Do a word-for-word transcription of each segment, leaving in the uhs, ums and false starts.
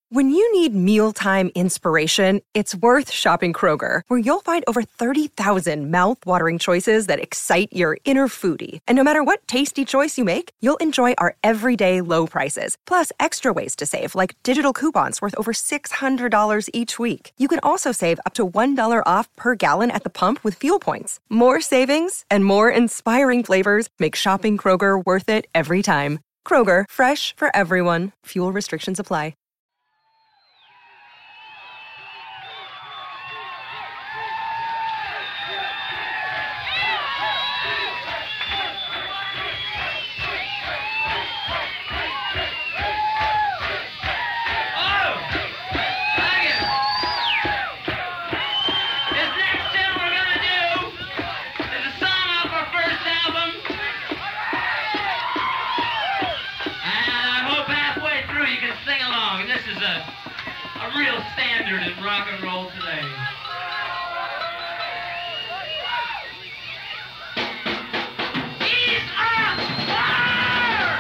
When you need mealtime inspiration, it's worth shopping Kroger, where you'll find over thirty thousand mouth-watering choices that excite your inner foodie. And no matter what tasty choice you make, you'll enjoy our everyday low prices, plus extra ways to save, like digital coupons worth over six hundred dollars each week. You can also save up to one dollar off per gallon at the pump with fuel points. More savings and more inspiring flavors make shopping Kroger worth it every time. Kroger, fresh for everyone. Fuel restrictions apply. Real standard in rock and roll today. He's on fire!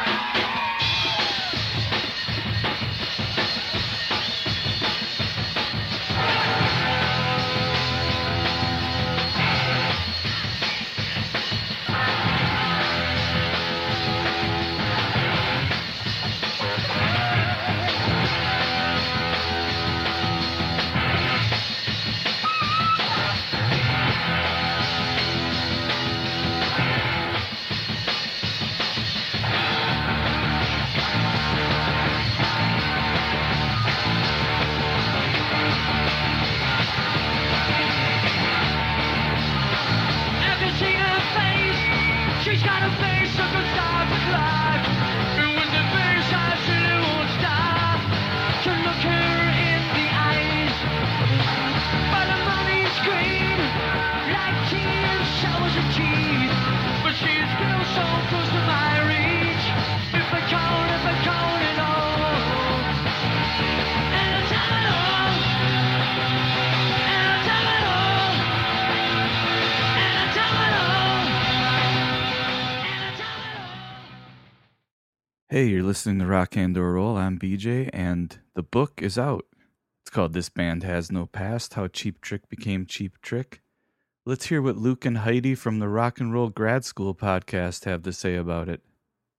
Hey, you're listening to Rock and Roll. I'm B J, and the book is out. It's called This Band Has No Past, How Cheap Trick Became Cheap Trick. Let's hear what Luke and Heidi from the Rock and Roll Grad School podcast have to say about it.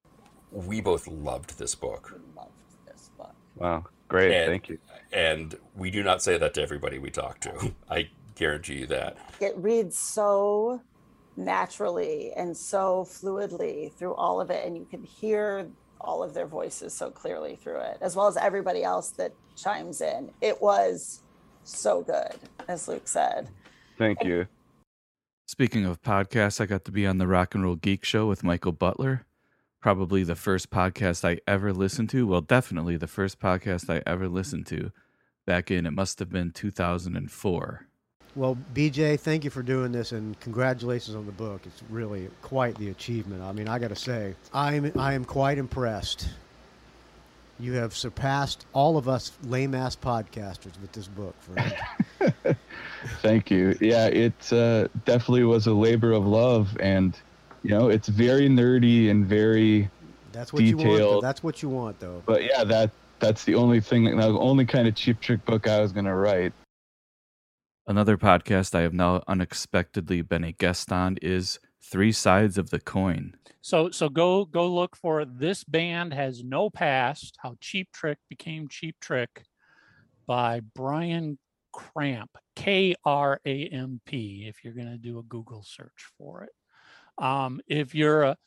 We both loved this book. We loved this book. Wow, great, and, thank you. And we do not say that to everybody we talk to. I guarantee you that. It reads so naturally and so fluidly through all of it, and you can hear all of their voices so clearly through it, as well as everybody else that chimes in. It was so good, as Luke said. Thank you. Speaking of podcasts, I got to be on the Rock and Roll Geek Show with Michael Butler. Probably the first podcast I ever listened to. Well, definitely the first podcast I ever listened to back in, it must have been two thousand four. Well, B J, thank you for doing this, and congratulations on the book. It's really quite the achievement. I mean, I got to say, I'm I am quite impressed. You have surpassed all of us lame-ass podcasters with this book, friend. Thank you. Yeah, it uh, definitely was a labor of love, and you know, it's very nerdy and very that's what detailed. You want, though. That's what you want, though. But yeah, that that's the only thing, the only kind of Cheap Trick book I was going to write. Another podcast I have now unexpectedly been a guest on is Three Sides of the Coin. So so go go look for This Band Has No Past, How Cheap Trick Became Cheap Trick by Brian Cramp, K R A M P, if you're going to do a Google search for it. Um, if you're a,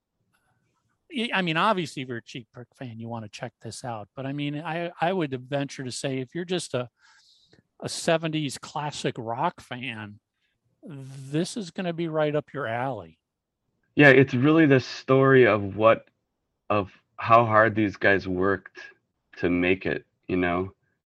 I mean, obviously if you're a Cheap Trick fan, you want to check this out. But I mean, I, I would venture to say if you're just a a seventies classic rock fan, this is going to be right up your alley. Yeah, it's really the story of what, of how hard these guys worked to make it, you know?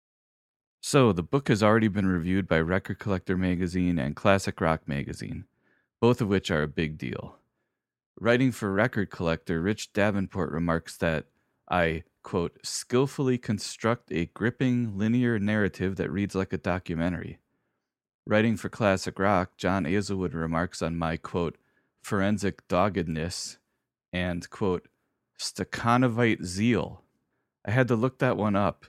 So the book has already been reviewed by Record Collector Magazine and Classic Rock Magazine, both of which are a big deal. Writing for Record Collector, Rich Davenport remarks that I, quote, skillfully construct a gripping, linear narrative that reads like a documentary. Writing for Classic Rock, John Azelwood remarks on my, quote, forensic doggedness and, quote, Stakhanovite zeal. I had to look that one up.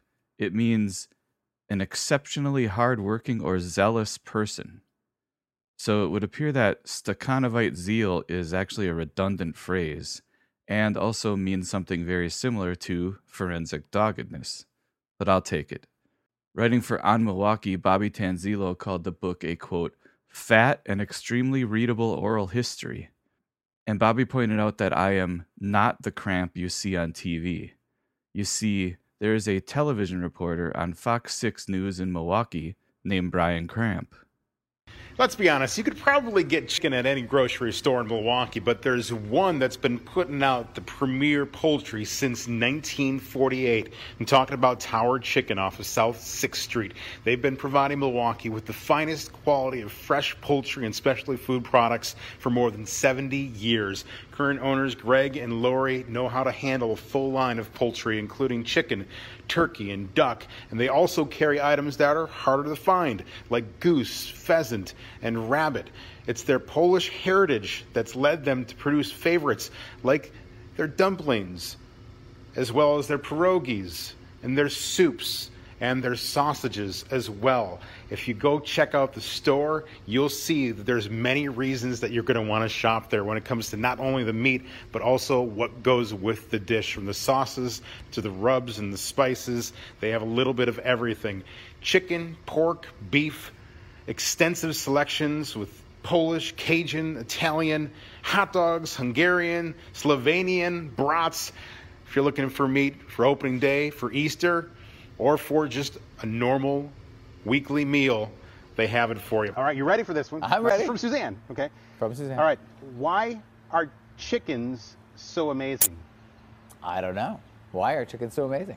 It means an exceptionally hardworking or zealous person. So it would appear that Stakhanovite zeal is actually a redundant phrase and also means something very similar to forensic doggedness. But I'll take it. Writing for On Milwaukee, Bobby Tanzilo called the book a, quote, fat and extremely readable oral history. And Bobby pointed out that I am not the Cramp you see on T V. You see, there is a television reporter on Fox six News in Milwaukee named Brian Cramp. Let's be honest, you could probably get chicken at any grocery store in Milwaukee, but there's one that's been putting out the premier poultry since nineteen forty-eight. I'm talking about Tower Chicken off of South sixth Street. They've been providing Milwaukee with the finest quality of fresh poultry and specialty food products for more than seventy years. Current owners Greg and Lori know how to handle a full line of poultry, including chicken, turkey, and duck. And they also carry items that are harder to find, like goose, pheasant, and rabbit. It's their Polish heritage that's led them to produce favorites like their dumplings, as well as their pierogies, and their soups, and their sausages as well. If you go check out the store, you'll see that there's many reasons that you're going to want to shop there when it comes to not only the meat, but also what goes with the dish, from the sauces to the rubs and the spices. They have a little bit of everything. Chicken, pork, beef, extensive selections with Polish, Cajun, Italian, hot dogs, Hungarian, Slovenian, brats. If you're looking for meat for opening day, for Easter, or for just a normal weekly meal, they have it for you. All right, you ready for this one? I'm ready. This is from Suzanne, okay? From Suzanne. All right, why are chickens so amazing? I don't know. Why are chickens so amazing?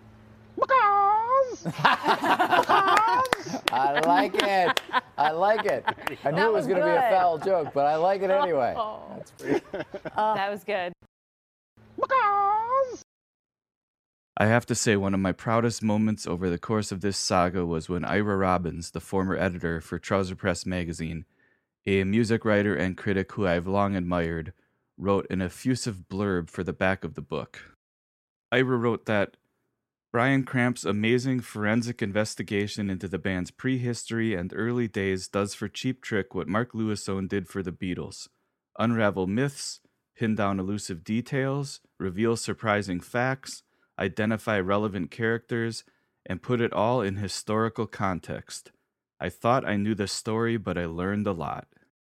Because! I like it. I like it. I knew That it was was going to be a good. foul joke, but I like it anyway. Oh. That's pretty. Oh, that was good. Because! I have to say, one of my proudest moments over the course of this saga was when Ira Robbins, the former editor for Trouser Press magazine, a music writer and critic who I've long admired, wrote an effusive blurb for the back of the book. Ira wrote that Brian Cramp's amazing forensic investigation into the band's prehistory and early days does for Cheap Trick what Mark Lewisohn did for the Beatles: unravel myths, pin down elusive details, reveal surprising facts, identify relevant characters, and put it all in historical context. I thought I knew the story, but I learned a lot.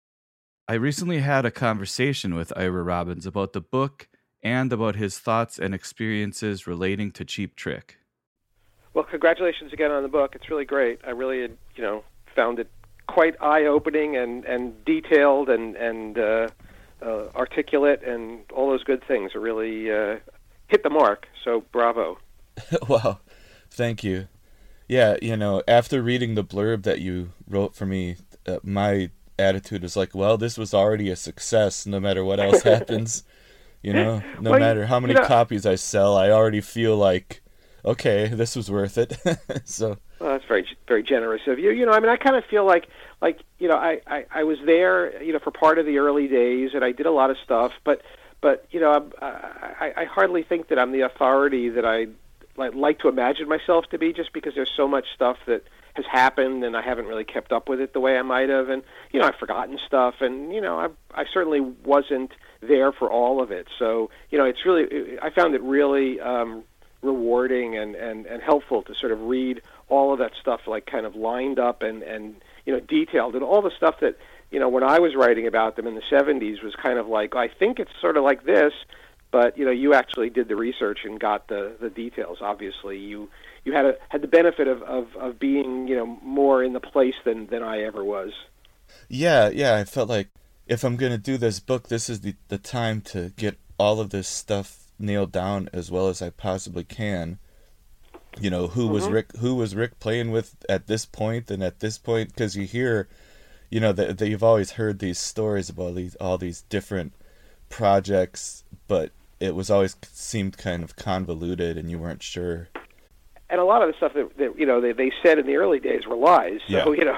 I recently had a conversation with Ira Robbins about the book and about his thoughts and experiences relating to Cheap Trick. Well, congratulations again on the book. It's really great. I really, you know, found it quite eye-opening and, and detailed and, and uh, uh, articulate and all those good things. It really uh, hit the mark, so bravo. Wow, thank you. Yeah, you know, after reading the blurb that you wrote for me, uh, my attitude is like, well, this was already a success no matter what else happens. You know, no well, matter how many you know, copies I sell, I already feel like, okay, this was worth it. So, well, that's very, very generous of you. You know, I mean, I kind of feel like, like you know, I, I, I was there, you know, for part of the early days, and I did a lot of stuff, but, but you know, I, I, I hardly think that I'm the authority that I like, like to imagine myself to be, just because there's so much stuff that has happened, and I haven't really kept up with it the way I might have, and you know, I've forgotten stuff, and you know, I, I certainly wasn't there for all of it. So, you know, it's really, I found it really um, rewarding and, and, and helpful to sort of read all of that stuff, like kind of lined up and, and, you know, detailed, and all the stuff that, you know, when I was writing about them in the seventies was kind of like, I think it's sort of like this, but, you know, you actually did the research and got the, the details. Obviously, you, you had a, had the benefit of, of, of being, you know, more in the place than, than I ever was. yeah, yeah, I felt like if I'm going to do this book, this is the, the time to get all of this stuff nailed down as well as I possibly can. You know, who mm-hmm. was Rick, who was Rick playing with at this point and at this point, because you hear, you know, that, that you've always heard these stories about these, all these different projects, but it was always seemed kind of convoluted and you weren't sure. And a lot of the stuff that, that you know, they, they said in the early days were lies. So, yeah. you know,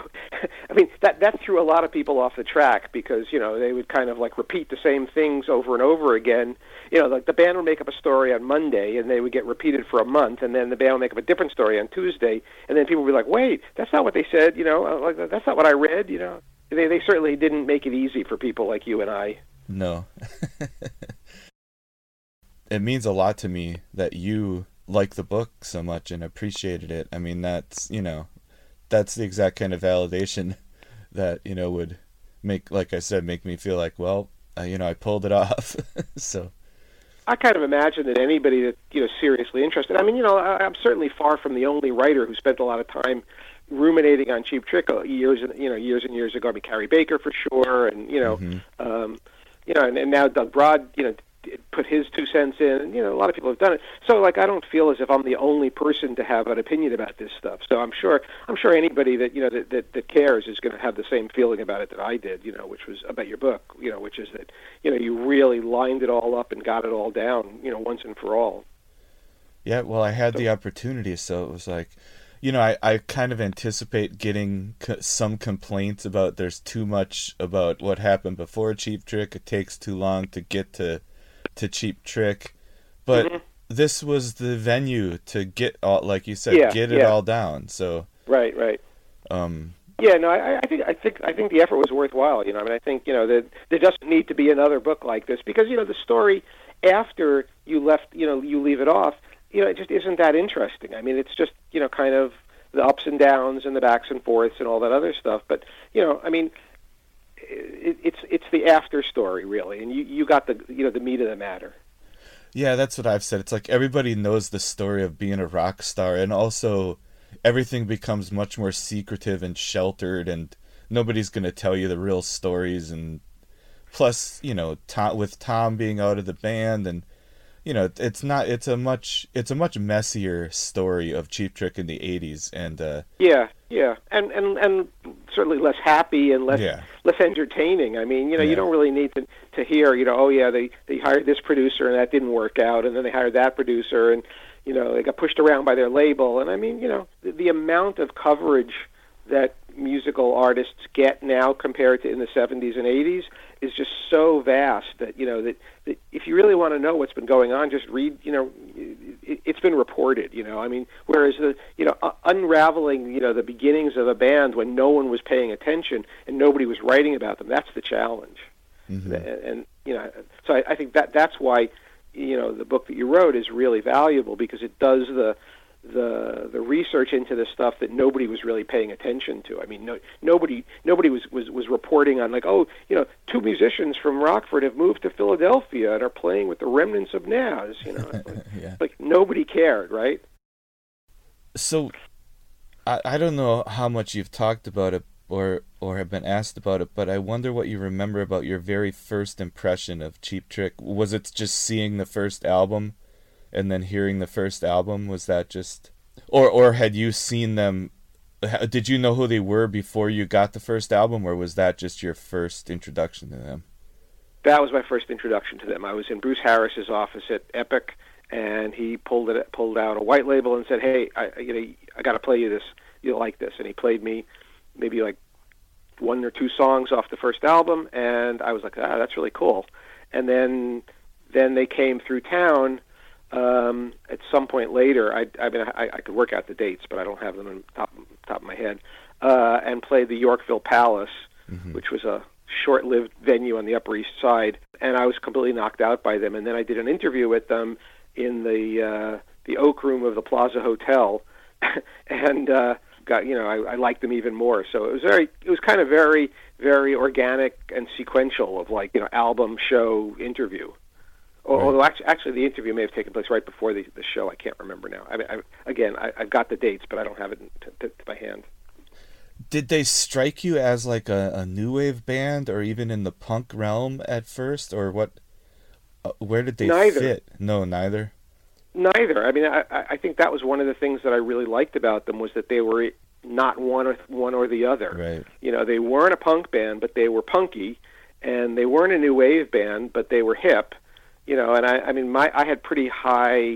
I mean, that that threw a lot of people off the track because, you know, they would kind of like repeat the same things over and over again. You know, like the band would make up a story on Monday and they would get repeated for a month, and then the band would make up a different story on Tuesday, and then people would be like, wait, that's not what they said, you know, like that's not what I read, you know. They they certainly didn't make it easy for people like you and I. No. It means a lot to me that you like the book so much and appreciated it. I mean, that's, you know, that's the exact kind of validation that, you know, would make, like I said, make me feel like, well, uh, you know, I pulled it off. So I kind of imagine that anybody that, you know, seriously interested, I mean, you know, I, I'm certainly far from the only writer who spent a lot of time ruminating on Cheap Trick years, you know, years and years ago. I mean, Carrie Baker for sure, and, you know, mm-hmm. um, you know, and, and now Doug Broad, you know, put his two cents in, and, you know, a lot of people have done it. So, like, I don't feel as if I'm the only person to have an opinion about this stuff. So I'm sure, I'm sure anybody that, you know, that, that, that cares is going to have the same feeling about it that I did, you know, which was about your book, you know, which is that, you know, you really lined it all up and got it all down, you know, once and for all. Yeah, well, I had so, the opportunity, so it was like, you know, I, I kind of anticipate getting co- some complaints about there's too much about what happened before Cheap Trick. It takes too long to get to to Cheap Trick, but mm-hmm. this was the venue to get all, like you said, yeah, get it yeah. all down. So right, right. Um, yeah, no, I, I think I think I think the effort was worthwhile. You know, I mean, I think, you know, that there doesn't need to be another book like this because, you know, the story after you left, you know, you leave it off, you know, it just isn't that interesting. I mean, it's just, you know, kind of the ups and downs and the backs and forths and all that other stuff. But, you know, I mean, it, it's it's the after story really, and you, you got the, you know, the meat of the matter. Yeah, that's what I've said. It's like everybody knows the story of being a rock star, and also everything becomes much more secretive and sheltered, and nobody's going to tell you the real stories. And plus, you know, Tom, with Tom being out of the band, and you know, it's not. It's a much. It's a much messier story of Cheap Trick in the eighties, and uh, yeah, yeah, and and and certainly less happy and less yeah. less entertaining. I mean, you know, yeah. you don't really need to to hear, you know, oh yeah, they they hired this producer and that didn't work out, and then they hired that producer, and you know, they got pushed around by their label. And I mean, you know, the, the amount of coverage that musical artists get now compared to in the seventies and eighties is just so vast that, you know, that, that if you really want to know what's been going on, just read, you know, it, it's been reported, you know, I mean, whereas the, you know, uh, unraveling, you know, the beginnings of a band when no one was paying attention and nobody was writing about them, that's the challenge. Mm-hmm. And, and, you know, so I, I think that that's why, you know, the book that you wrote is really valuable because it does the, the the research into this stuff that nobody was really paying attention to. I mean, no, nobody nobody was, was, was reporting on, like, oh, you know, two musicians from Rockford have moved to Philadelphia and are playing with the remnants of Nas. You know, like, yeah. like nobody cared, right? So, I I don't know how much you've talked about it or or have been asked about it, but I wonder what you remember about your very first impression of Cheap Trick. Was it just seeing the first album? And then hearing the first album, was that just, or or had you seen them? Did you know who they were before you got the first album, or was that just your first introduction to them? That was my first introduction to them. I was in Bruce Harris's office at Epic, and he pulled it pulled out a white label and said, "Hey, I you know I got to play you this. You'll like this." And he played me maybe like one or two songs off the first album, and I was like, "Ah, that's really cool." And then then they came through town. Um, at some point later, I, I mean, I, I could work out the dates, but I don't have them on top, top of my head, uh, and played the Yorkville Palace, mm-hmm. which was a short-lived venue on the Upper East Side, and I was completely knocked out by them. And then I did an interview with them in the uh, the Oak Room of the Plaza Hotel, and uh, got you know I, I liked them even more. So it was very, it was kind of very, very organic and sequential of like you know album, show, interview. Right. Although actually, actually, the interview may have taken place right before the, the show. I can't remember now. I mean, I, again, I, I've got the dates, but I don't have it to, to, to my hand. Did they strike you as like a, a new wave band, or even in the punk realm at first, or what? Uh, where did they neither. fit? No, neither. Neither. I mean, I, I think that was one of the things that I really liked about them was that they were not one or one or the other. Right. You know, they weren't a punk band, but they were punky, and they weren't a new wave band, but they were hip. You know, and I, I mean, my I had pretty high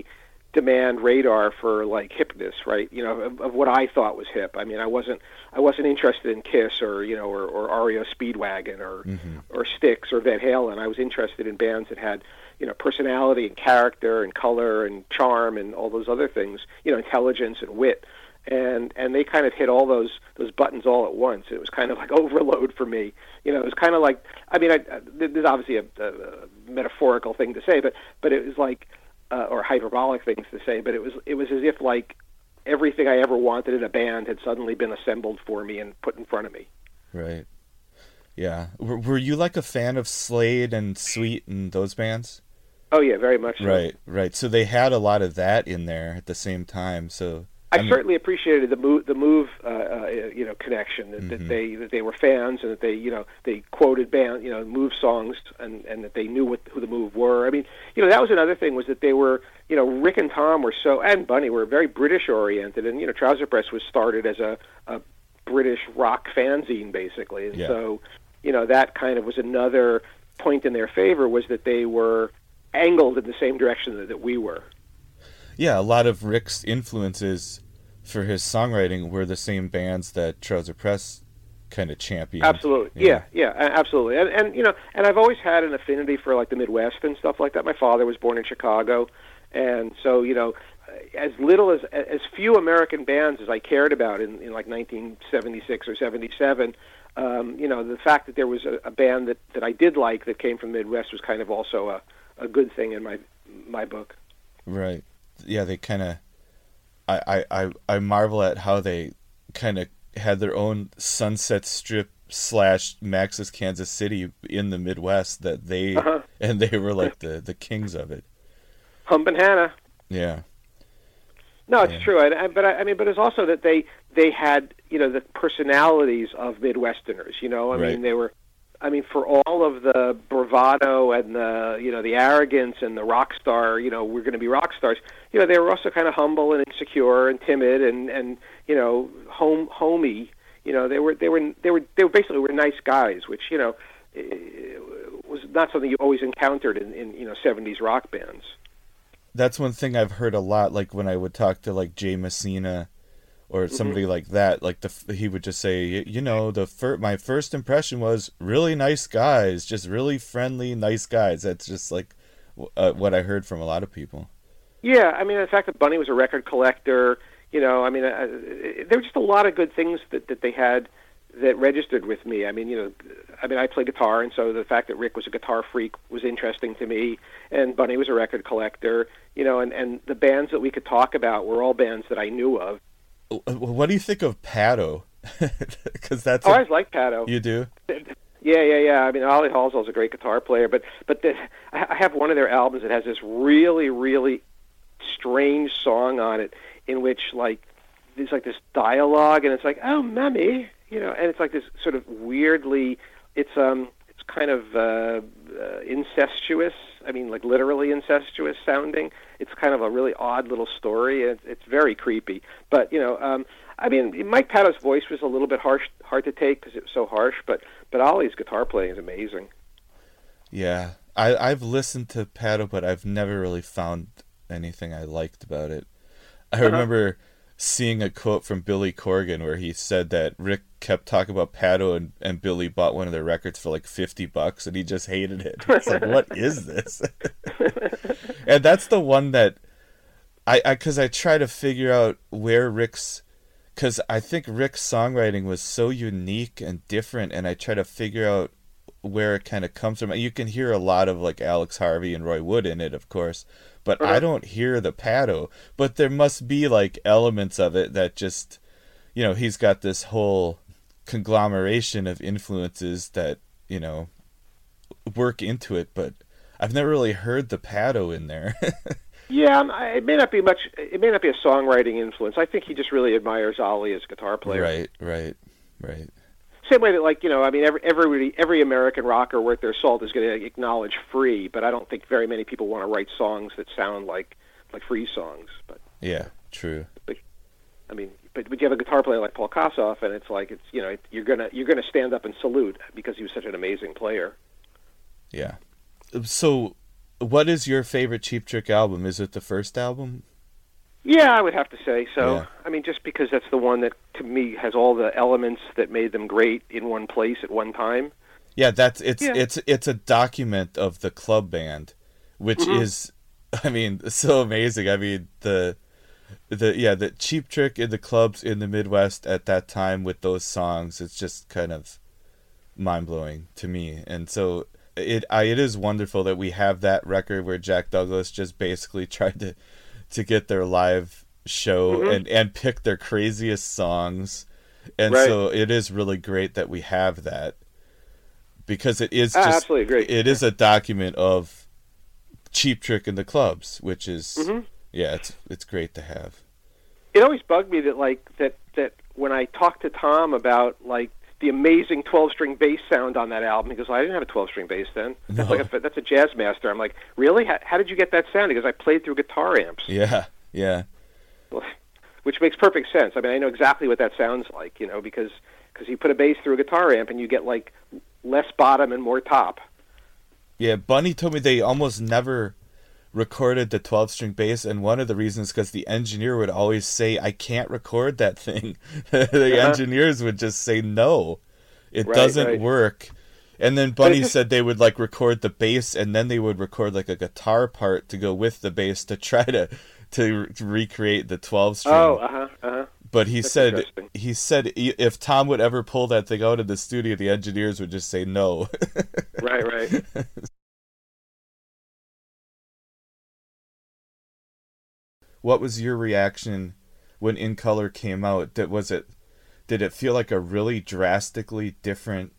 demand radar for like hipness, right? You know, of, of what I thought was hip. I mean, I wasn't I wasn't interested in Kiss or you know or, or R E O Speedwagon or Mm-hmm. or Styx or Van Halen. I was interested in bands that had you know personality and character and color and charm and all those other things. You know, intelligence and wit. And and they kind of hit all those those buttons all at once. It was kind of like overload for me. You know, it was kind of like I mean, I, I, there's obviously a, a, a metaphorical thing to say, but but it was like uh, or hyperbolic things to say, but it was it was as if like everything I ever wanted in a band had suddenly been assembled for me and put in front of me. Right. Yeah. Were, were you like a fan of Slade and Sweet and those bands? Oh yeah, very much so. Right. Right. So they had a lot of that in there at the same time. So. I, I mean, certainly appreciated the move, the move, uh, uh, you know, connection that, Mm-hmm. that they that they were fans and that they, you know, they quoted band, you know, Move songs and, and that they knew what who the Move were. I mean, you know, that was another thing was that they were, you know, Rick and Tom were so and Bunny were very British oriented, and you know, Trouser Press was started as a, a British rock fanzine basically, and Yeah. so, you know, that kind of was another point in their favor was that they were angled in the same direction that, that we were. Yeah, a lot of Rick's influences for his songwriting were the same bands that Trouser Press kind of championed. Absolutely, yeah, yeah, a- absolutely. And, and you know, and I've always had an affinity for like the Midwest and stuff like that. My father was born in Chicago, and so you know, as little as as few American bands as I cared about in, in like nineteen seventy-six or seventy-seven. Um, you know, the fact that there was a, a band that, that I did like that came from the Midwest was kind of also a, a good thing in my my book. Right. Yeah, they kind of. I, I, I marvel at how they kind of had their own Sunset Strip slash Max's Kansas City in the Midwest that they Uh-huh. and they were like the, the kings of it. Hump and Hannah. Yeah. No, it's Yeah. true. I, I, but I, I mean, but it's also that they they had you know the personalities of Midwesterners. You know, I Right. mean, they were. I mean, for all of the bravado and the you know the arrogance and the rock star, you know, we're going to be rock stars. You know, they were also kind of humble and insecure and timid and and you know home homey. You know, they were they were they were they were basically were nice guys, which you know was not something you always encountered in, in you know seventies rock bands. That's one thing I've heard a lot. Like when I would talk to like Jay Messina or somebody Mm-hmm. like that, like the he would just say, you know, the fir- my first impression was really nice guys, just really friendly, nice guys. That's just like uh, what I heard from a lot of people. Yeah, I mean, the fact that Bunny was a record collector, you know, I mean, uh, there were just a lot of good things that, that they had that registered with me. I mean, you know, I mean, I play guitar, and so the fact that Rick was a guitar freak was interesting to me, and Bunny was a record collector, you know, and, and the bands that we could talk about were all bands that I knew of. What do you think of Pato? Because that's Oh, a- I always liked Pato. You do? Yeah, yeah, yeah. I mean, Ollie Halsall's a great guitar player, but but the, I I have one of their albums that has this really, really strange song on it in which like there's like this dialogue, and it's like, oh, mommy, you know, and it's like this sort of weirdly, it's um, it's kind of uh, uh, incestuous. I mean, like literally incestuous sounding. It's kind of a really odd little story. It's, it's very creepy, but you know, um, I mean, Mike Pato's voice was a little bit harsh, hard to take because it was so harsh, but but Ollie's guitar playing is amazing. Yeah, I I've listened to Pato, but I've never really found anything I liked about it. I Uh-huh. remember seeing a quote from Billy Corgan where he said that Rick kept talking about Pato and, and Billy bought one of their records for like fifty bucks and he just hated it. It's like, what is this? And that's the one that I, I, cause I try to figure out where Rick's, cause I think Rick's songwriting was so unique and different, and I try to figure out where it kind of comes from. You can hear a lot of like Alex Harvey and Roy Wood in it, of course, but Uh-huh. I don't hear the Pato. But there must be like elements of it that just, you know, he's got this whole conglomeration of influences that, you know, work into it. But I've never really heard the Pato in there. Yeah, um, I- it may not be much. It may not be a songwriting influence. I think he just really admires Ollie as a guitar player. Right, right, right. Same way that, like, you know, I mean, every everybody, every American rocker worth their salt is going to acknowledge Free, but I don't think very many people want to write songs that sound like like Free songs. But Yeah, true. but I mean, but, but you have a guitar player like Paul Kossoff, and it's like it's you know you're gonna you're gonna stand up and salute because he was such an amazing player. Yeah. So, what is your favorite Cheap Trick album? Is it the first album? Yeah, I would have to say so. Yeah. I mean, just because that's the one that, to me, has all the elements that made them great in one place at one time. Yeah, that's it's Yeah. it's it's a document of the club band, which Mhm. is, I mean, so amazing. I mean, the the yeah, the Cheap Trick in the clubs in the Midwest at that time with those songs, it's just kind of mind-blowing to me. And so it I, it is wonderful that we have that record where Jack Douglas just basically tried to to get their live show Mhm. and and pick their craziest songs. And Right. so it is really great that we have that, because it is I just absolutely agree. it is a document of Cheap Trick in the clubs, which is Mhm. yeah, it's it's great to have. It always bugged me that, like, that, that when I talked to Tom about, like, the amazing twelve-string bass sound on that album, he goes, well, I didn't have a twelve-string bass then. That's No. like a, that's a jazz master. I'm like, really? How, how did you get that sound? He goes, I played through guitar amps. Yeah, yeah. Which makes perfect sense. I mean, I know exactly what that sounds like, you know, because cause you put a bass through a guitar amp and you get, like, less bottom and more top. Yeah, Bunny told me they almost never recorded the twelve-string bass, and one of the reasons because the engineer would always say, I can't record that thing. the Uh-huh. engineers would just say, no, it Right, doesn't right. work. And then But it Bunny just- said they would, like, record the bass, and then they would record, like, a guitar part to go with the bass to try to to re- recreate the twelve-string. Oh, uh-huh, uh-huh. But he That's said interesting. he said i- if Tom would ever pull that thing out of the studio, the engineers would just say no. Right, right. What was your reaction when In Color came out? Did was it did it feel like a really drastically different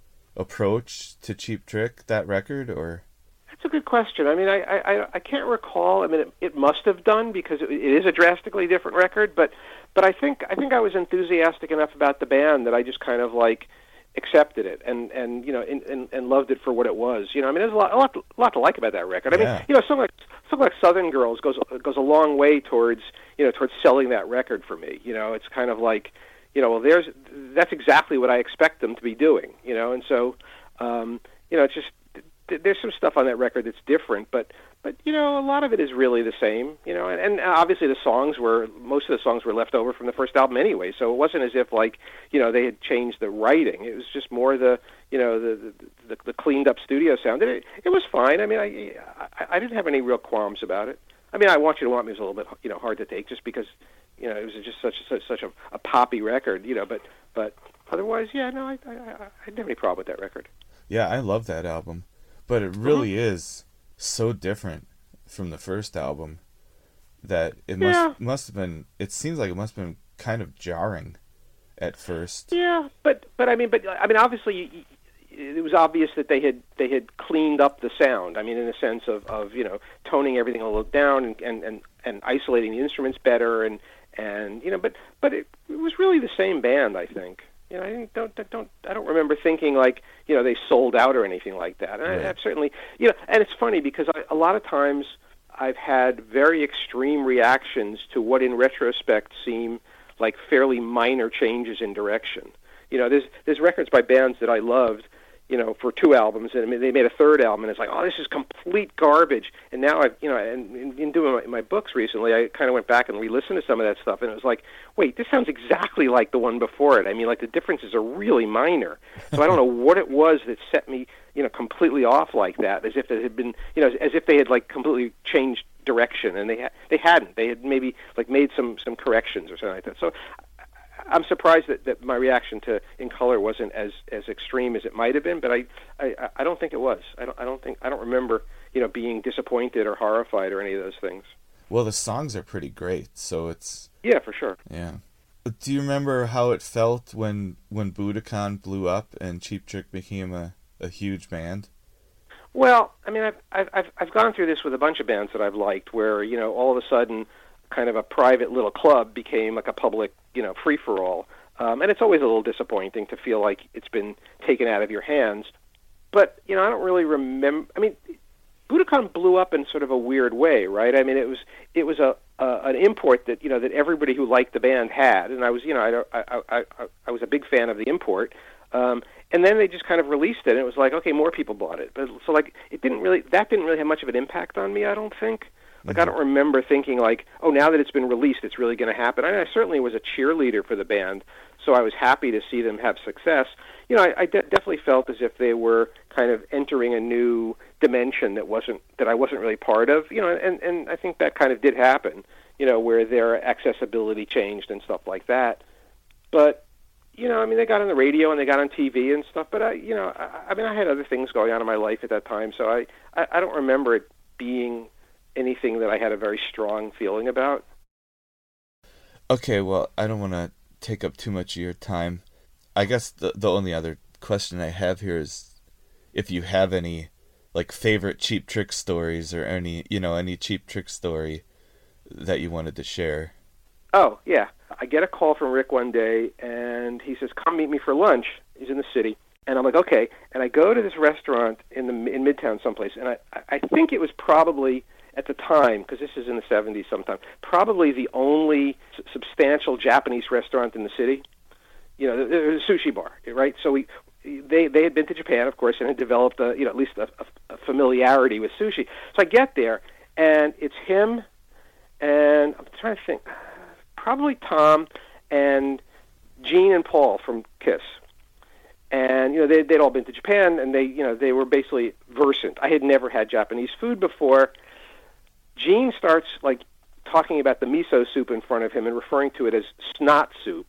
approach to Cheap Trick, that record, or? That's a good question. I mean, I I, I can't recall. I mean, it, it must have done because it, it is a drastically different record. But but I think I think I was enthusiastic enough about the band that I just kind of like accepted it and and you know and, and, and loved it for what it was. You know, I mean, there's a lot a lot, to, a lot to like about that record. I Yeah. mean, you know, something like something like Southern Girls goes goes a long way towards you know towards selling that record for me. You know, it's kind of like you know, well, there's that's exactly what I expect them to be doing. You know, and so um, you know, it's just. There's some stuff on that record that's different, but but you know a lot of it is really the same. You know, and, and obviously the songs were most of the songs were left over from the first album anyway. So it wasn't as if like you know they had changed the writing. It was just more the you know the the, the, the cleaned up studio sound. It, it was fine. I mean, I, I I didn't have any real qualms about it. I mean, I Want You to Want Me was a little bit you know hard to take just because you know it was just such such such a, a poppy record. You know, but but otherwise, yeah, no, I I, I didn't have any problem with that record. Yeah, I love that album. But it really is so different from the first album that it must Yeah. must have been. It seems like it must have been kind of jarring at first. Yeah, but but I mean, but I mean, obviously, y- y- it was obvious that they had they had cleaned up the sound. I mean, in the sense of, of you know toning everything a little down and, and, and, and isolating the instruments better and and you know, but but it, it was really the same band, I think. You know, I don't, don't, don't, I don't remember thinking like, you know, they sold out or anything like that. And Right. I, I've certainly, you know, and it's funny because I, a lot of times I've had very extreme reactions to what, in retrospect, seem like fairly minor changes in direction. You know, there's there's records by bands that I loved, you know, for two albums, and they made a third album, and it's like, oh, this is complete garbage. And now I've, you know, and in, in doing my, my books recently, I kind of went back and re-listened to some of that stuff, and it was like, wait, this sounds exactly like the one before it. I mean, like the differences are really minor. So I don't know what it was that set me, you know, completely off like that, as if it had been, you know, as if they had like completely changed direction, and they ha- they hadn't. They had maybe like made some some corrections or something like that. So I'm surprised that, that my reaction to In Color wasn't as, as extreme as it might have been, but I, I I don't think it was. I don't I don't think I don't remember you know being disappointed or horrified or any of those things. Well, the songs are pretty great, so it's Yeah, for sure. yeah. Do you remember how it felt when when Budokan blew up and Cheap Trick became a, a huge band? Well, I mean, I've, I've I've I've gone through this with a bunch of bands that I've liked, where you know all of a sudden, kind of a private little club became like a public, you know, free for all, um, and it's always a little disappointing to feel like it's been taken out of your hands. But you know, I don't really remember. I mean, Budokan blew up in sort of a weird way, right? I mean, it was it was a uh, an import that you know that everybody who liked the band had, and I was you know I I I, I, I was a big fan of the import. Um, and then they just kind of released it, and it was like, okay, more people bought it. But so like, it didn't really, that didn't really have much of an impact on me, I don't think. Like, I don't remember thinking, like, oh, now that it's been released, it's really going to happen. I mean, I certainly was a cheerleader for the band, so I was happy to see them have success. You know, I, I de- definitely felt as if they were kind of entering a new dimension that wasn't that I wasn't really part of. You know, and, and I think that kind of did happen, you know, where their accessibility changed and stuff like that. But, you know, I mean, they got on the radio and they got on T V and stuff, but, I, you know, I, I mean, I had other things going on in my life at that time, so I, I, I don't remember it being anything that I had a very strong feeling about. Okay, well, I don't want to take up too much of your time. I guess the the only other question I have here is if you have any, like, favorite Cheap Trick stories or any, you know, any Cheap Trick story that you wanted to share. Oh, yeah. I get a call from Rick one day, and he says, come meet me for lunch. He's in the city. And I'm like, okay. And I go to this restaurant in the in Midtown someplace, and I, I think it was probably, at the time, because this is in the seventies sometime, probably the only s- substantial Japanese restaurant in the city. You know, there was a sushi bar, right? So we, they they had been to Japan, of course, and had developed, a, you know, at least a, a familiarity with sushi. So I get there, and it's him, and I'm trying to think, probably Tom and Gene and Paul from Kiss. And, you know, they, they'd all been to Japan, and they, you know, they were basically versant. I had never had Japanese food before. Gene starts, like, talking about the miso soup in front of him and referring to it as snot soup.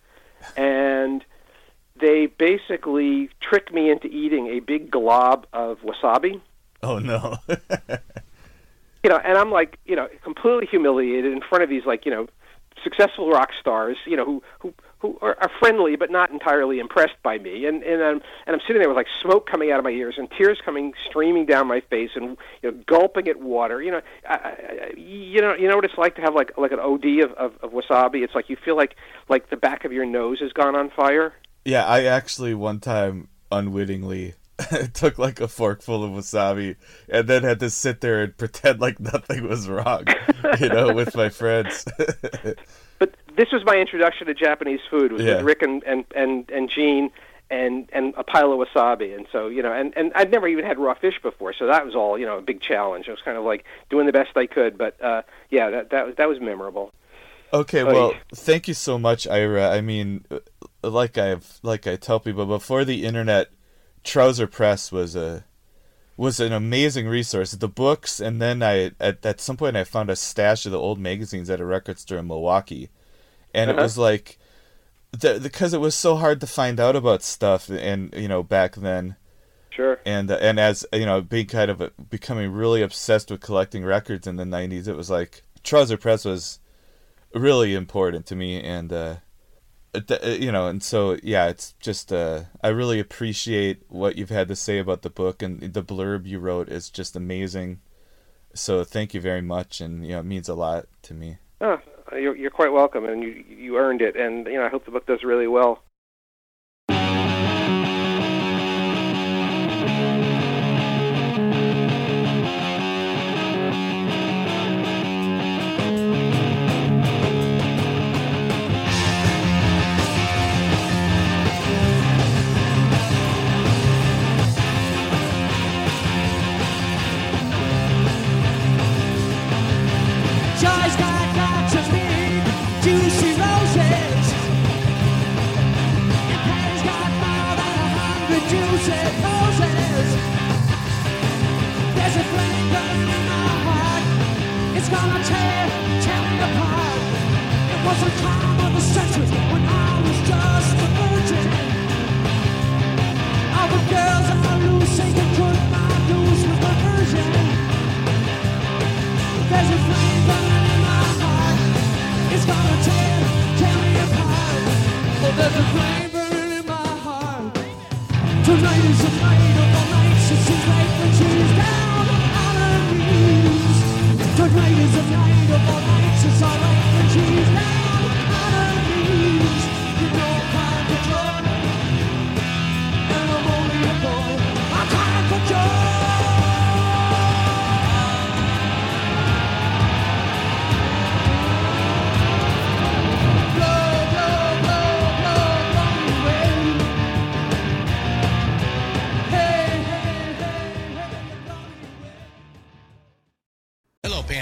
And they basically trick me into eating a big glob of wasabi. Oh, no. You know, and I'm, like, you know, completely humiliated in front of these, like, you know, successful rock stars, you know, who who, who are, are friendly but not entirely impressed by me, and and I'm and I'm sitting there with, like, smoke coming out of my ears and tears coming streaming down my face, and, you know, gulping at water. You know, I, I, you know, you know what it's like to have like like an O D of, of, of wasabi. It's like you feel like like the back of your nose has gone on fire. Yeah, I actually one time unwittingly took like a forkful of wasabi and then had to sit there and pretend like nothing was wrong, you know, with my friends. But this was my introduction to Japanese food, was Yeah. with Rick and, and, and, and Gene and, and a pile of wasabi. And so, you know, and, and I'd never even had raw fish before, so that was all, you know, a big challenge. I was kind of like doing the best I could, but uh, yeah, that, that was that was memorable. Okay, Oh, well, yeah. thank you so much, Ira. I mean, like I've like I tell people, before the internet, Trouser Press was a was an amazing resource. The books, and then I at at some point I found a stash of the old magazines at a record store in Milwaukee, and Uh-huh. it was like, the, because it was so hard to find out about stuff, and you know back then. Sure. And uh, and as you know, being kind of a, becoming really obsessed with collecting records in the nineties, it was like Trouser Press was really important to me, and uh, th- you know, and so yeah, it's just uh, I really appreciate what you've had to say about the book, and the blurb you wrote is just amazing. So thank you very much, and you know, it means a lot to me. Oh, you're, you're quite welcome, and you you earned it, and you know, I hope the book does really well. Joy's got lots of big, juicy roses. And Patty's got more than a hundred juicy poses. There's a flame burning in my heart. It's gonna tear, tear me apart. It was a time of the century when I was just a virgin. All the girls are loose and you couldn't mind loose with a virgin. There's a flame burning in my heart. It's gonna tear, tear me apart. Oh, there's a flame burning in my heart. Tonight is the night of all nights. It's too late when she's down on her knees. Tonight is the night of all nights. It's alright when she's down on her knees. You know I'm crying for joy, and I'm only a boy. I'm crying for joy.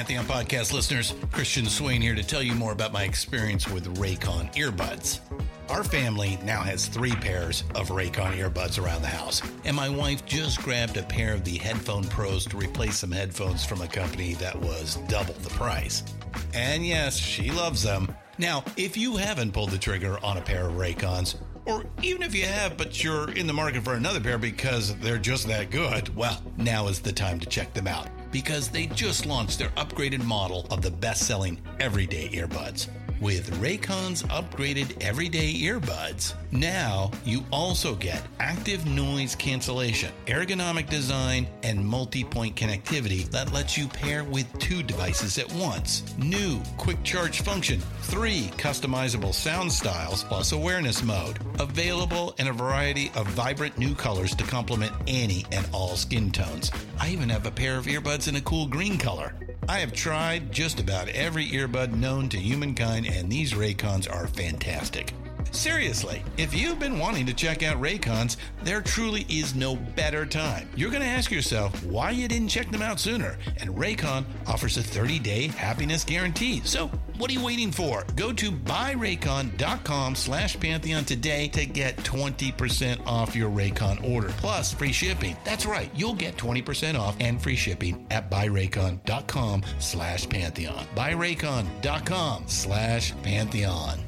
Pantheon podcast listeners, Christian Swain here to tell you more about my experience with Raycon earbuds. Our family now has three pairs of Raycon earbuds around the house, and my wife just grabbed a pair of the Headphone Pros to replace some headphones from a company that was double the price. And yes, she loves them. Now, if you haven't pulled the trigger on a pair of Raycons, or even if you have, but you're in the market for another pair because they're just that good, well, now is the time to check them out, because they just launched their upgraded model of the best-selling everyday earbuds. With Raycon's upgraded everyday earbuds, now you also get active noise cancellation, ergonomic design, and multi-point connectivity that lets you pair with two devices at once. New quick charge function, three customizable sound styles, plus awareness mode. Available in a variety of vibrant new colors to complement any and all skin tones. I even have a pair of earbuds in a cool green color. I have tried just about every earbud known to humankind, and these Raycons are fantastic. Seriously, if you've been wanting to check out Raycons, there truly is no better time. You're going to ask yourself why you didn't check them out sooner, and Raycon offers a thirty-day happiness guarantee. So what are you waiting for? Go to buyraycon.com slash Pantheon today to get twenty percent off your Raycon order, plus free shipping. That's right, you'll get twenty percent off and free shipping at buyraycon.com slash Pantheon. buyraycon.com slash Pantheon.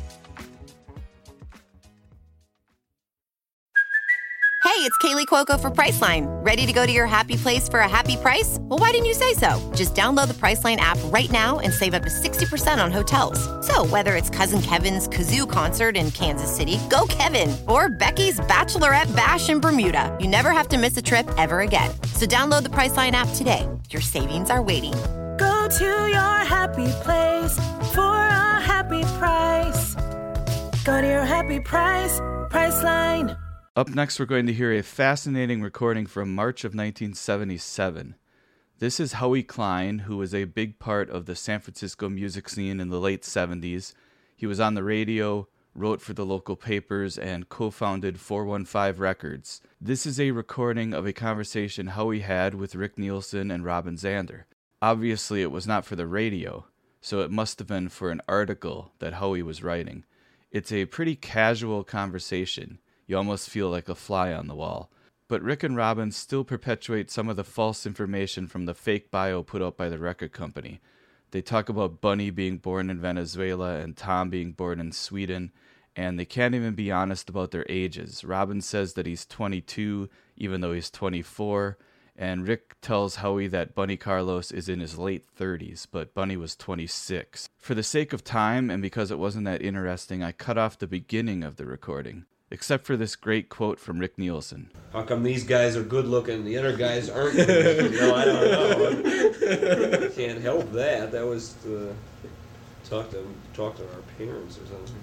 Hey, it's Kaylee Cuoco for Priceline. Ready to go to your happy place for a happy price? Well, why didn't you say so? Just download the Priceline app right now and save up to sixty percent on hotels. So whether it's Cousin Kevin's Kazoo Concert in Kansas City, go Kevin, or Becky's Bachelorette Bash in Bermuda, you never have to miss a trip ever again. So download the Priceline app today. Your savings are waiting. Go to your happy place for a happy price. Go to your happy price, Priceline. Up next, we're going to hear a fascinating recording from March of nineteen seventy-seven. This is Howie Klein, who was a big part of the San Francisco music scene in the late seventies. He was on the radio, wrote for the local papers, and co-founded four one five Records. This is a recording of a conversation Howie had with Rick Nielsen and Robin Zander. Obviously, it was not for the radio, so it must have been for an article that Howie was writing. It's a pretty casual conversation. You almost feel like a fly on the wall. But Rick and Robin still perpetuate some of the false information from the fake bio put out by the record company. They talk about Bunny being born in Venezuela and Tom being born in Sweden, and they can't even be honest about their ages. Robin says that he's twenty-two, even though he's twenty-four, and Rick tells Howie that Bunny Carlos is in his late thirties, but Bunny was twenty-six. For the sake of time, and because it wasn't that interesting, I cut off the beginning of the recording. Except for this great quote from Rick Nielsen. How come these guys are good looking and the other guys aren't good looking? You know, I don't know. Can't help that. That was to talk to talk to our parents or something.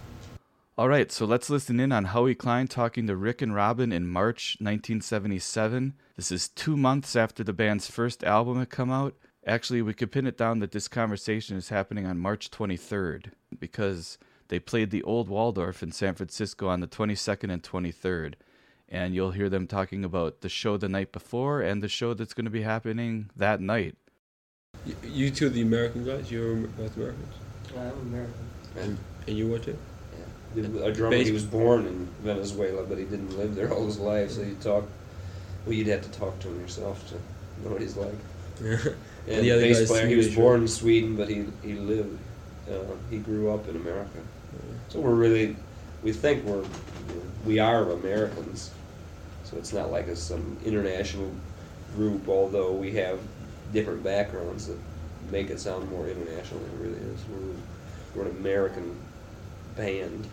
All right, so let's listen in on Howie Klein talking to Rick and Robin in March nineteen seventy-seven. This is two months after the band's first album had come out. Actually, we could pin it down that this conversation is happening on March twenty-third because they played the Old Waldorf in San Francisco on the twenty-second and twenty-third, and you'll hear them talking about the show the night before and the show that's going to be happening that night. You, you two are the American guys? You're North Americans? I'm American. And, and you were too? Yeah. Our drummer, he was born in Venezuela, but he didn't live there all his life, so you talk, well, you'd have to talk to him yourself to know what he's like. Yeah. And, and the other bass guys, player, he was Swedish, born right? in Sweden, but he, he lived, uh, he grew up in America. So we're really, we think we're, we are Americans. So it's not like a, some international group, although we have different backgrounds that make it sound more international than it really is. We're, we're an American band.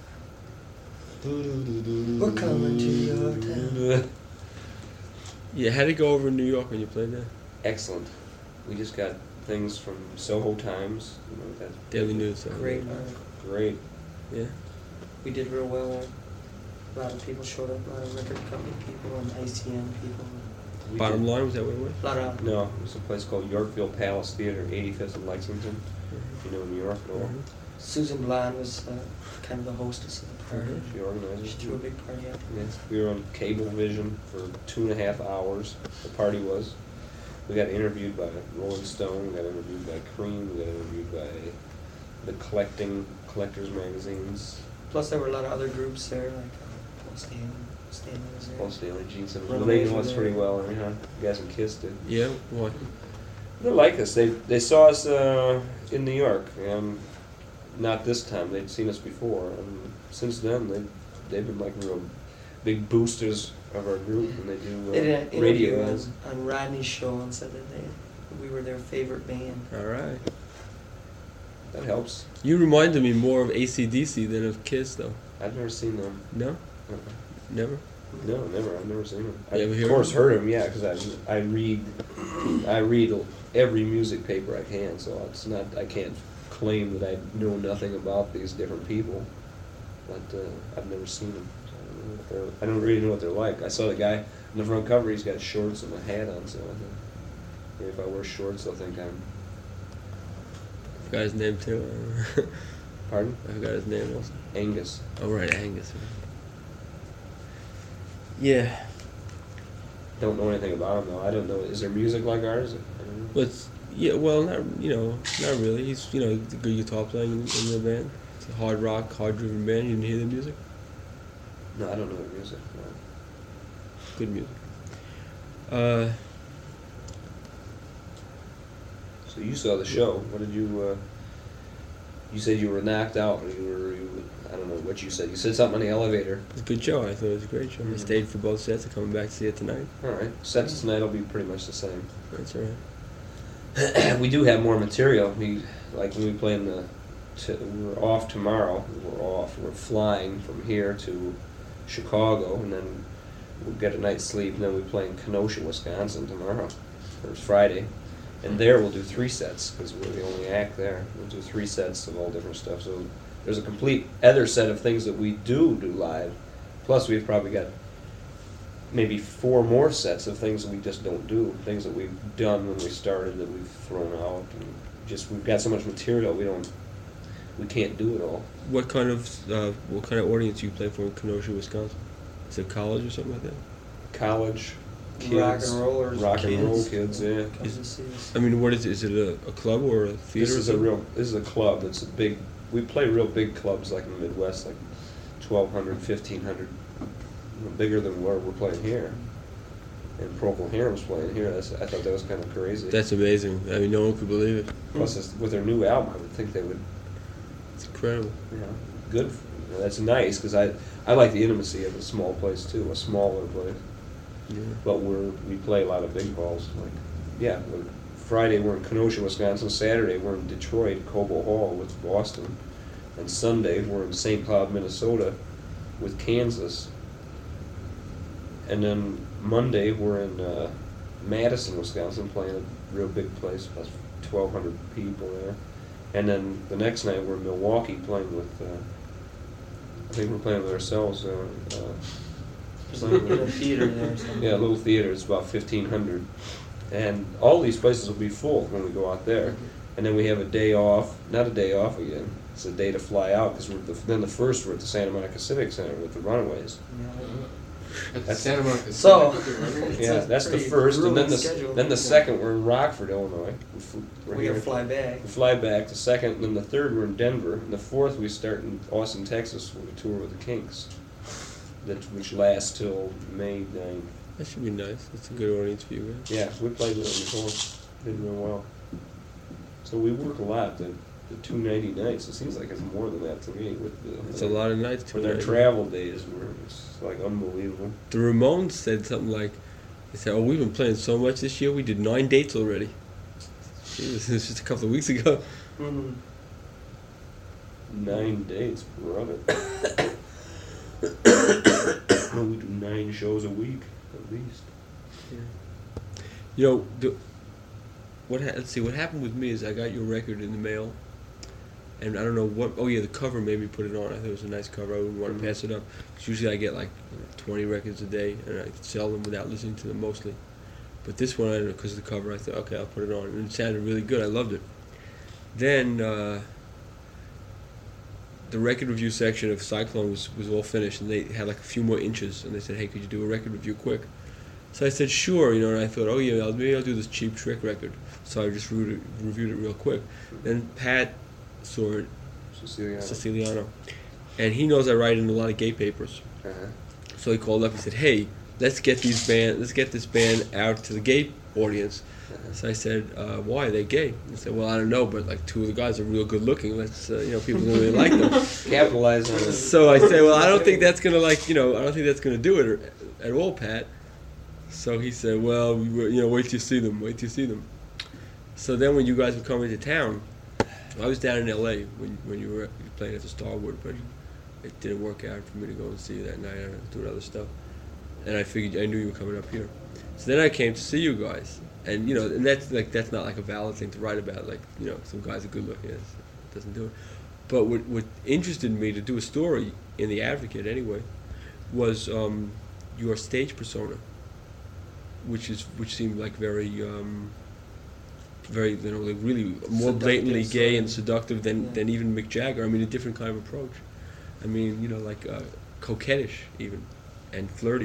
We're coming to your town. Yeah, how'd it go over in New York when you played there? Excellent. We just got things from Soho Times. You know, that Daily News. Uh, Great. Great. Yeah. We did real well. A lot of people showed up, a lot of record company people and I C M people. We Bottom did. line, was that what it was? A lot of, No, it was a place called Yorkville Palace Theater, eighty-fifth and Lexington. Mm-hmm. You know New York at all? Mm-hmm. Susan Bland was uh, kind of the hostess of the party. Mm-hmm. She organized it. She threw a big party out. Yes, we were on Cablevision for two and a half hours. The party was, we got interviewed by Rolling Stone, we got interviewed by Cream, we got interviewed by the collecting collectors magazines. Plus, there were a lot of other groups there, like uh, Paul Stanley. Stanley was there. Paul Stanley, Gene Simmons. Runaways Well, they know were us there. pretty well. You know, you guys have kissed it. Yeah, what? They like us. They they saw us uh, in New York, and not this time. They'd seen us before, and since then they they've been like real big boosters of our group, and they do uh, They did an radio interview ads. on, on Rodney's show and said that they we were their favorite band. All right. That helps. You reminded me more of A C D C than of Kiss, though. I've never seen them. No? Uh-uh. Never? No, never. I've never seen them. I, You ever hear of course, them? heard them. Yeah, because I I read I read every music paper I can, so it's not I can't claim that I know nothing about these different people. But uh, I've never seen them. So I don't know what they're. I don't really know what they're like. I saw the guy on the front cover. He's got shorts and a hat on, so I think maybe if I wear shorts, they'll think I'm. I forgot his name, too. Pardon? I forgot his name also. Angus. Oh, right, Angus. Yeah. Don't know anything about him though. I don't know. Is there music like ours? I don't know. But, it's- yeah, well, not, you know, not really. He's, you know, the good guitar playing in, in the band. It's a hard rock, hard driven band. You didn't hear the music? No, I don't know the music. No. Good music. Uh, So you saw the show. What did you? Uh, you said you were knocked out. Or you were. You, I don't know what you said. You said something on the elevator. It's a good show. I thought it was a great show. I Mhm. stayed for both sets. I'm coming back to see it tonight. All right. Sets tonight will be pretty much the same. That's all right. We do have more material. We like when we play in the. T- we're off tomorrow. We're off. We're flying from here to Chicago, and then we'll get a night's sleep, and then we play in Kenosha, Wisconsin tomorrow. Or Friday. And there we'll do three sets because we're the only act there. We'll do three sets of all different stuff. So there's a complete other set of things that we do do live. Plus we've probably got maybe four more sets of things that we just don't do. Things that we've done when we started that we've thrown out. And just we've got so much material we don't we can't do it all. What kind of uh, what kind of audience you play for in Kenosha, Wisconsin? Is it college or something like that? College. Kids, Rock and rollers, rock and roll kids. kids, yeah. Come to see us. I mean, what is it? Is it a, a club or a theater? This or is a something? real. This is a club. It's a big. We play real big clubs like in the Midwest, like twelve hundred, fifteen hundred, you know, bigger than where we're playing here. And Procol Harum's playing here. That's, I thought that was kind of crazy. That's amazing. I mean, no one could believe it. Plus, it's, with their new album, I would think they would. It's incredible. You know, good. You know, that's nice because I I like the intimacy of a small place too, a smaller place. Yeah. But we're we play a lot of big balls. Like, yeah, we're, Friday we're in Kenosha, Wisconsin. Saturday we're in Detroit, Cobo Hall with Boston, and Sunday we're in Saint Cloud, Minnesota, with Kansas. And then Monday we're in uh, Madison, Wisconsin, playing a real big place, about twelve hundred people there. And then the next night we're in Milwaukee playing with. Uh, I think we're playing with ourselves. Uh, uh, There's a little theater there or something. Yeah, a little theater. It's about fifteen hundred, and all these places will be full when we go out there. And then we have a day off. Not a day off again. It's a day to fly out because we're the, then the first we're at the Santa Monica Civic Center with the Runaways. At the Santa Monica So- Civic. Yeah, that's the pretty first, and then grueling the schedule. then the second we're in Rockford, Illinois. We, fl- we're We gotta here. fly back. We fly back. The second, and then the third we're in Denver, and the fourth we start in Austin, Texas, with a tour with the Kinks, that which lasts till May ninth. That should be nice. That's a good audience for you guys. Yeah, we played with them before. Did real well. So we work a lot. The, the two ninety nights. It seems like it's more than that to me. With the, It's a lot of nights, For their two ninety. travel days, where it's like unbelievable. The Ramones said something like, they said, "Oh, we've been playing so much this year. We did nine dates already." This was just a couple of weeks ago. Mhm. Nine dates, brother. We do nine shows a week at least. You know, the, what? Ha- let's see. What happened with me is I got your record in the mail, and I don't know what. Oh yeah, the cover made me put it on. I thought it was a nice cover. I wouldn't want to pass it up. 'Cause usually I get like you know, twenty records a day, and I sell them without listening to them mostly. But this one, I don't know, because of the cover, I thought, okay, I'll put it on, and it sounded really good. I loved it. Then uh, the record review section of Cyclone was, was all finished, and they had like a few more inches, and they said, hey, could you do a record review quick? So I said, sure, you know, and I thought, oh yeah, I'll, maybe I'll do this Cheap Trick record. So I just reviewed it, reviewed it real quick. Then Pat saw it, Siciliano. Siciliano, and he knows I write in a lot of gay papers. Uh-huh. So he called up. He said, hey, let's get these band, let's get this band out to the gay audience. Uh-huh. So I said, uh, why are they gay? He said, well, I don't know, but like two of the guys are real good looking. Let's, uh, you know, people really like them. Capitalize on it. So I said, well, I don't think that's gonna like, you know, I don't think that's gonna do it at all, Pat. So he said, well, you know, wait till you see them, wait till you see them. So then when you guys were coming to town, I was down in L A when when you were playing at the Starwood, but it didn't work out for me to go and see you that night. I was doing other stuff, and I figured I knew you were coming up here. So then I came to see you guys, and you know, and that's like that's not like a valid thing to write about. Like, you know, some guys are good looking, it doesn't do it. But what what interested me to do a story in the Advocate anyway was um, your stage persona, which is which seemed like very. Um, very, you know, like really more Seductive, blatantly gay so- and seductive than, yeah. than even Mick Jagger. I mean, a different kind of approach. I mean, you know, like uh, coquettish even, and flirty.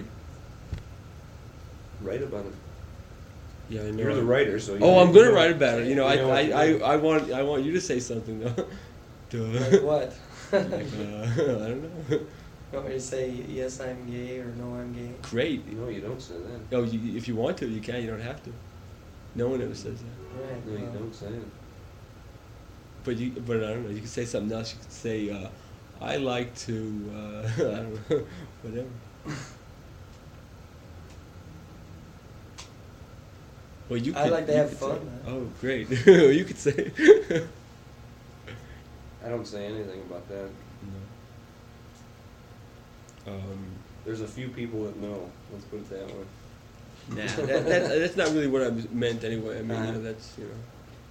Write about it. Yeah, I know. You're the writer, so. You Oh, I'm you gonna know- write about it. You know, I, you know I, what- I, I want I want you to say something though. Duh. Like what? Like, uh, I don't know. You want me to say yes, I'm gay, or no, I'm gay? Great. No, you don't say that. Oh, you, if you want to, you can. You don't have to. No one ever says that. Right. No, you well, don't say it. But you, but I don't know. You could say something else. You could say, uh, "I like to," uh, I don't know, whatever. Well, you. I could, like to you have could fun, say- man. Oh, great! You could say. I don't say anything about that. Um, There's a few people that know. Let's put it that way. Nah, that, that, that's not really what I was- meant anyway. I mean, you Uh-huh. know, that's you know,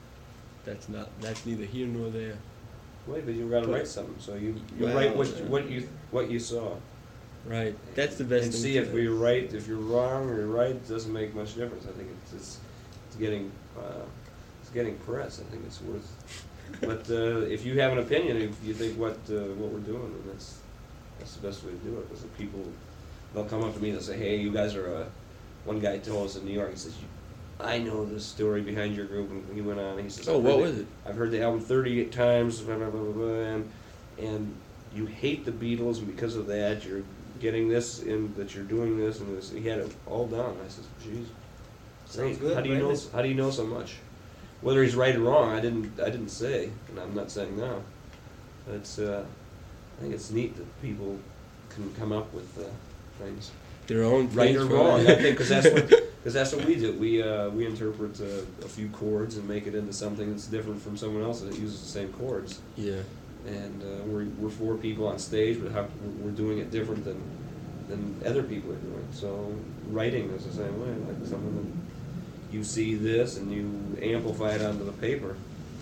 that's not that's neither here nor there. Wait, but you got to But- write something. So you, you Well, write what uh, what you what you saw. Right. That's the best And thing see to if do. we're right. If you're wrong or you're right, it doesn't make much difference. I think it's it's, it's getting uh, it's getting press. I think it's worth. But uh, if you have an opinion, if you think what uh, what we're doing, then that's that's the best way to do it. Because the people, they'll come up to me and they'll say, "Hey, you guys are." Uh, one guy told us in New York. He says, "I know the story behind your group." And he went on. And he says, Oh, "I've what heard was the- it? I've heard the album thirty-eight times, blah, blah, blah, blah, blah, and, and you hate the Beatles, and because of that, you're getting this in, that you're doing this, and this." He had it all down. I said, "Geez, Sounds great. good, How do you right? know? How do you know so much? Whether he's right or wrong, I didn't. I didn't say, and I'm not saying now. But it's. Uh, I think it's neat that people can come up with uh, things. Their own Right things or for- wrong, I think, because that's what because that's what we do. We uh, we interpret uh, a few chords and make it into something that's different from someone else that uses the same chords. Yeah. And uh, we're we're four people on stage, but how we're doing it different than than other people are doing. So writing is the same way. Like someone that you see this and you amplify it onto the paper.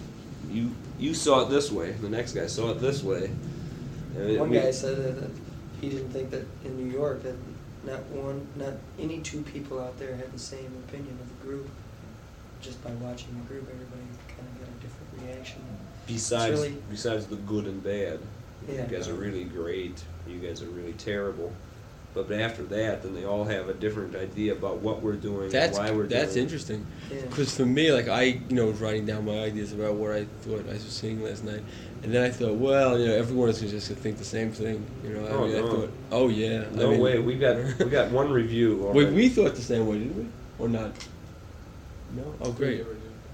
You you saw it this way. The next guy saw it this way. And it- One we- guy said that, that he didn't think that in New York that not one, not any two people out there had the same opinion of the group. Just by watching the group, everybody kind of got a different reaction. Besides, It's really, besides the good and bad, Yeah. you guys are really great. You guys are really terrible. But after that, then they all have a different idea about what we're doing That's and why we're that's doing. interesting. Yeah. Because for me, like I, you know, was writing down my ideas about what I thought I was seeing last night, and then I thought, well, you know, everyone is just gonna think the same thing. You know, I Oh, mean, no. I thought, oh yeah. No I mean, way. We got we got one review. Wait, already. we thought the same way, didn't we? Or not? No. Oh, great.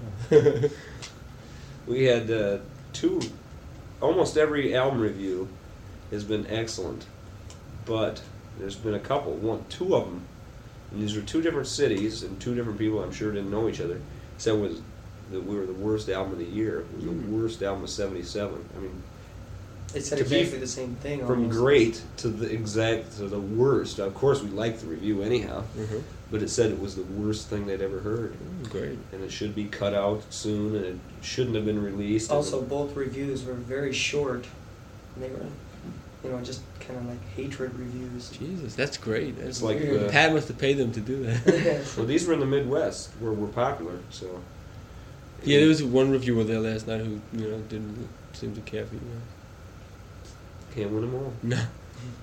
We had uh, two. Almost every album review has been excellent, but there's been a couple. One, two of them. And these were two different cities and two different people. I'm sure didn't know each other. Said was that we were the worst album of the year. It was the worst album of seventy-seven. I mean, they said to be exactly the same thing. from almost. great to the exact to the worst. Of course, we liked the review anyhow, Mhm. but it said it was the worst thing they'd ever heard. Great. And it should be cut out soon, and it shouldn't have been released. Also, both reviews were very short. And they were, you know, just kind of like hatred reviews. Jesus, that's great. That's It's like weird. the- Pat must have paid them to do that. well, these were in the Midwest where we're popular, so. Yeah, there was one reviewer there last night who, you know, didn't seem to care for you. Can't win them all. No.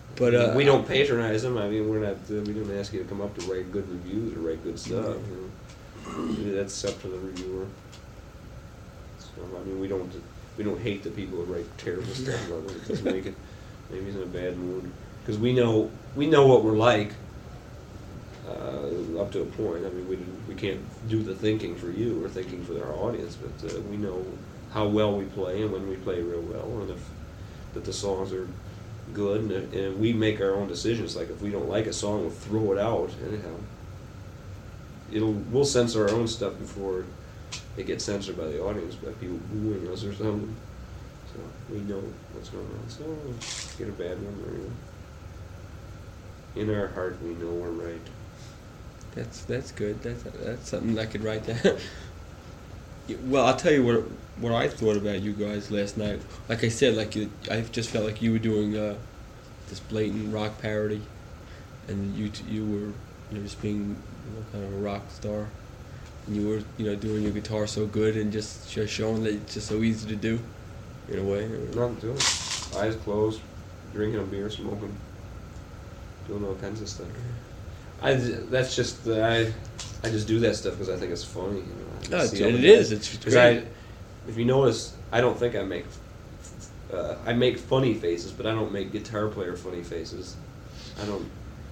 But uh, we don't patronize them. I mean, we're not. Uh, we don't ask you to come up to write good reviews or write good stuff. You know? That's up to the reviewer. So I mean, we don't. We don't hate the people who write terrible stuff about it. It doesn't make it. Maybe he's in a bad mood because we know we know what we're like. Uh, up to a point. I mean, we we can't do the thinking for you or thinking for our audience, but uh, we know how well we play and when we play real well, and if that the songs are good, and, and we make our own decisions. Like if we don't like a song, we'll throw it out. Anyhow, it'll we'll censor our own stuff before it gets censored by the audience, by people booing us or something. So we know what's going on. So get a bad one. In our heart, we know we're right. That's that's good. That's that's something I could write down. Well, I'll tell you what what I thought about you guys last night. Like I said, like you, I just felt like you were doing uh, this blatant rock parody, and you t- you were you know, just being you know, kind of a rock star, and you were you know doing your guitar so good and just, just showing that it's just so easy to do, in a way. Nothing to it. Eyes closed, drinking a beer, smoking, doing all kinds of stuff. I that's just uh, I I just do that stuff because I think it's funny. You know? No, it's, it is. It's great. I, if you notice, I don't think I make uh, I make funny faces, but I don't make guitar player funny faces. I don't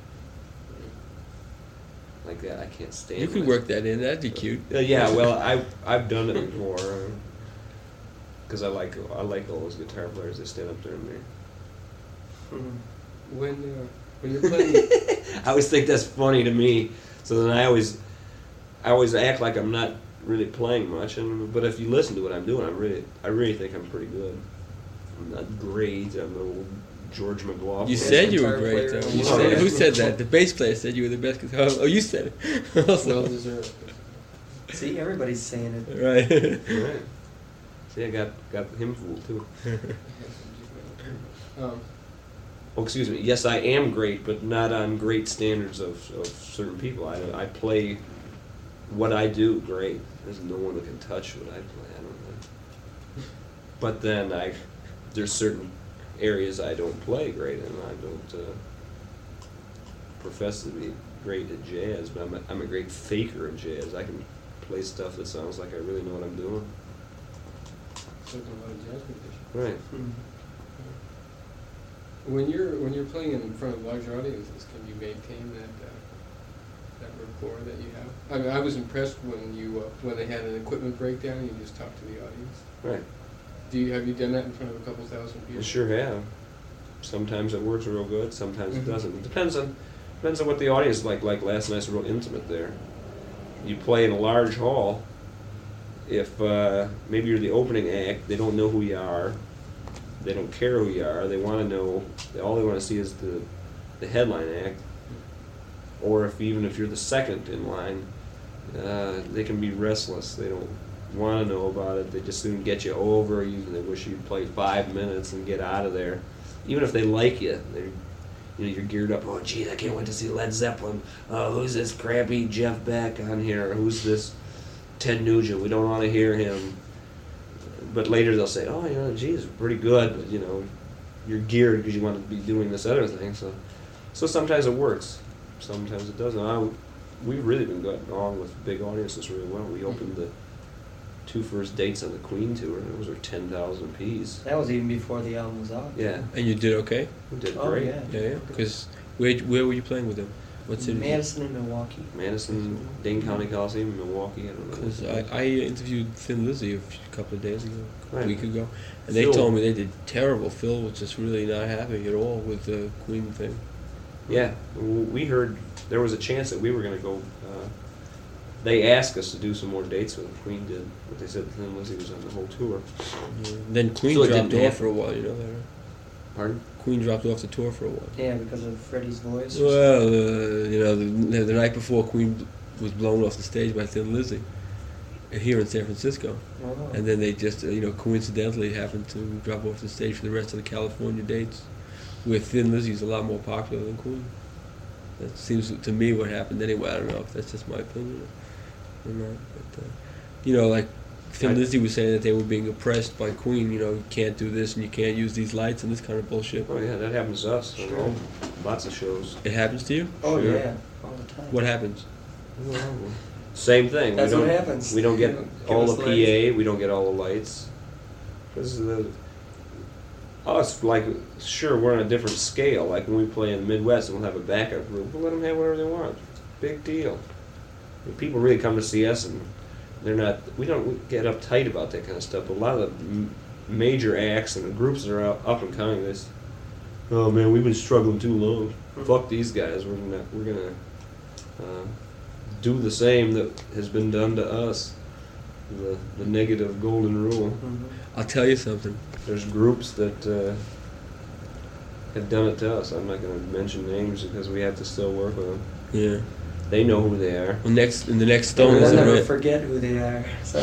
like that. I can't stand. You could work that in. That'd be cute. Uh, yeah, well, I I've done it before because I like I like all those guitar players that stand up there and they. When. Uh... When you're playing, I always think that's funny to me. So then I always, I always act like I'm not really playing much. And but if you listen to what I'm doing, I really, I really think I'm pretty good. I'm not great. I'm no George McLaughlin. You said you were great, though. You said, who said that? The bass player said you were the best guitar. Oh, you said it. Well deserved. See, everybody's saying it. Right. Right. See, I got got him fooled too. um. Oh, excuse me. Yes, I am great, but not on great standards of, of certain people. I, I play what I do great. There's no one that can touch what I play. I don't know. But then I, there's certain areas I don't play great in. I don't uh, profess to be great at jazz, but I'm a, I'm a great faker at jazz. I can play stuff that sounds like I really know what I'm doing. Something about a jazz musician. Right. Mm-hmm. When you're when you're playing in front of larger audiences, can you maintain that uh, that rapport that you have? I mean, I was impressed when you uh, when they had an equipment breakdown and you just talked to the audience. Right. Do you have you done that in front of a couple thousand people? I sure have. Sometimes it works real good. Sometimes Mm-hmm. it doesn't. It depends on depends on what the audience is like. Like last night's real intimate there. You play in a large hall. If uh, maybe you're the opening act, they don't know who you are. They don't care who you are. They want to know. All they want to see is the, the headline act. Or if even if you're the second in line, uh, they can be restless. They don't want to know about it. They just soon get you over. You, they wish you'd play five minutes and get out of there. Even if they like you, they, you know, you're geared up. Oh, geez, I can't wait to see Led Zeppelin. Oh, who's this crappy Jeff Beck on here? Who's this Ted Nugent? We don't want to hear him. But later they'll say, oh, you know, geez, pretty good, but, you know, you're geared because you want to be doing this other thing. So so sometimes it works. Sometimes it doesn't. I, we've really been getting on with big audiences really well. We opened the two first dates on the Queen tour, and those were ten thousand apiece. That was even before the album was out. Yeah. And you did okay? We did Oh, great. yeah. Yeah, yeah. Because where, where were you playing with them? What city? Madison and Milwaukee. Madison, Dane County Coliseum, Milwaukee. I don't know. Because I, I interviewed Thin Lizzy a few- couple of days ago, a Right. week ago, and they Phil- told me they did terrible. Phil was just really not happy at all with the Queen thing. Yeah, w- we heard there was a chance that we were going to go. Uh, they asked us to do some more dates with them. Queen did, but they said Thin Lizzy was on the whole tour. Yeah. Then Queen So it dropped didn't off for a happen. while, you know that, right? Pardon? Queen dropped off the tour for a while. Yeah, because of Freddie's voice. Well, uh, you know, the, the night before Queen was blown off the stage by Thin Lizzy here in San Francisco. Oh. And then they just, uh, you know, coincidentally happened to drop off the stage for the rest of the California dates, where Thin Lizzy's a lot more popular than Queen. That seems to me what happened anyway. I don't know if that's just my opinion or not. But, uh, you know, like Thin I- Lizzy was saying that they were being oppressed by Queen. You know, you can't do this and you can't use these lights and this kind of bullshit. Oh yeah, that happens to us. You know, lots of shows. It happens to you? Oh Sure. yeah, all the time. What happens? Same thing. That's we don't, what happens. We don't get Give all us the P A. We don't get all the lights. Because the us, like, sure, we're on a different scale. Like when we play in the Midwest, and we'll have a backup group. We'll let them have whatever they want. Big deal. I mean, people really come to see us, and they're not. We don't get uptight about that kind of stuff. But a lot of the m- major acts and the groups that are out, up and coming, this. Oh man, we've been struggling too long. Fuck these guys. We're gonna we're gonna uh, do the same that has been done to us. The the negative golden rule. I'll tell you something. There's groups that uh, have done it to us. I'm not going to mention names because we have to still work with them. Yeah. They know who they are. Well, next in the next Stone They'll is never right. forget who they are. So.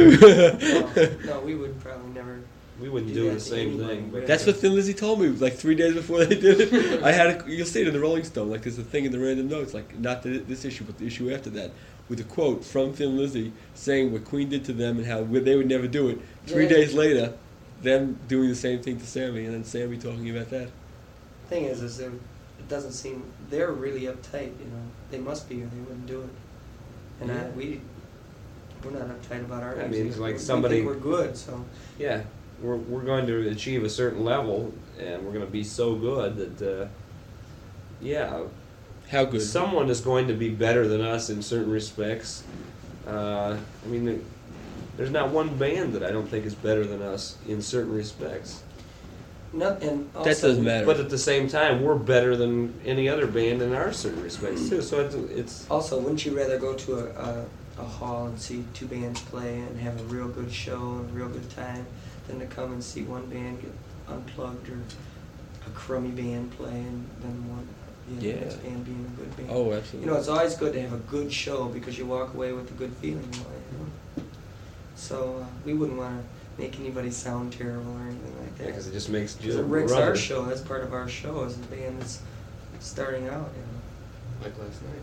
no, no, we would probably never. We wouldn't do do that the to same anybody. thing. But That's what Thin Lizzy told me like three days before they did it. I had a, you'll see it in the Rolling Stone. Like there's a thing in the random notes, like not the, this issue, but the issue after that, with a quote from Thin Lizzy saying what Queen did to them and how they would never do it. Three Yeah. days later, them doing the same thing to Sammy, and then Sammy talking about that. Thing is, is they're- it doesn't seem they're really uptight. You know, they must be, or they wouldn't do it. And I, Yeah. we, we're not uptight about our I mean, music. it's like We somebody- think we're good, so. yeah, we're we're going to achieve a certain level, and we're going to be so good that, uh, yeah. How good? Someone is going to be better than us in certain respects. Uh, I mean, there, there's not one band that I don't think is better than us in certain respects. Not, and also, That doesn't matter. But at the same time, we're better than any other band in our certain respects too. So it's, it's Also, wouldn't you rather go to a, a, a hall and see two bands play and have a real good show and a real good time than to come and see one band get unplugged or a crummy band play and then one you know, Yeah. next band being a good band? Oh, absolutely. You know, it's always good to have a good show because you walk away with a good feeling. You know? So uh, we wouldn't want to make anybody sound terrible or anything like that. Yeah, 'cause it just makes Because you it wrecks our rubber. show. That's part of our show as a band that's starting out. You know. Like last night.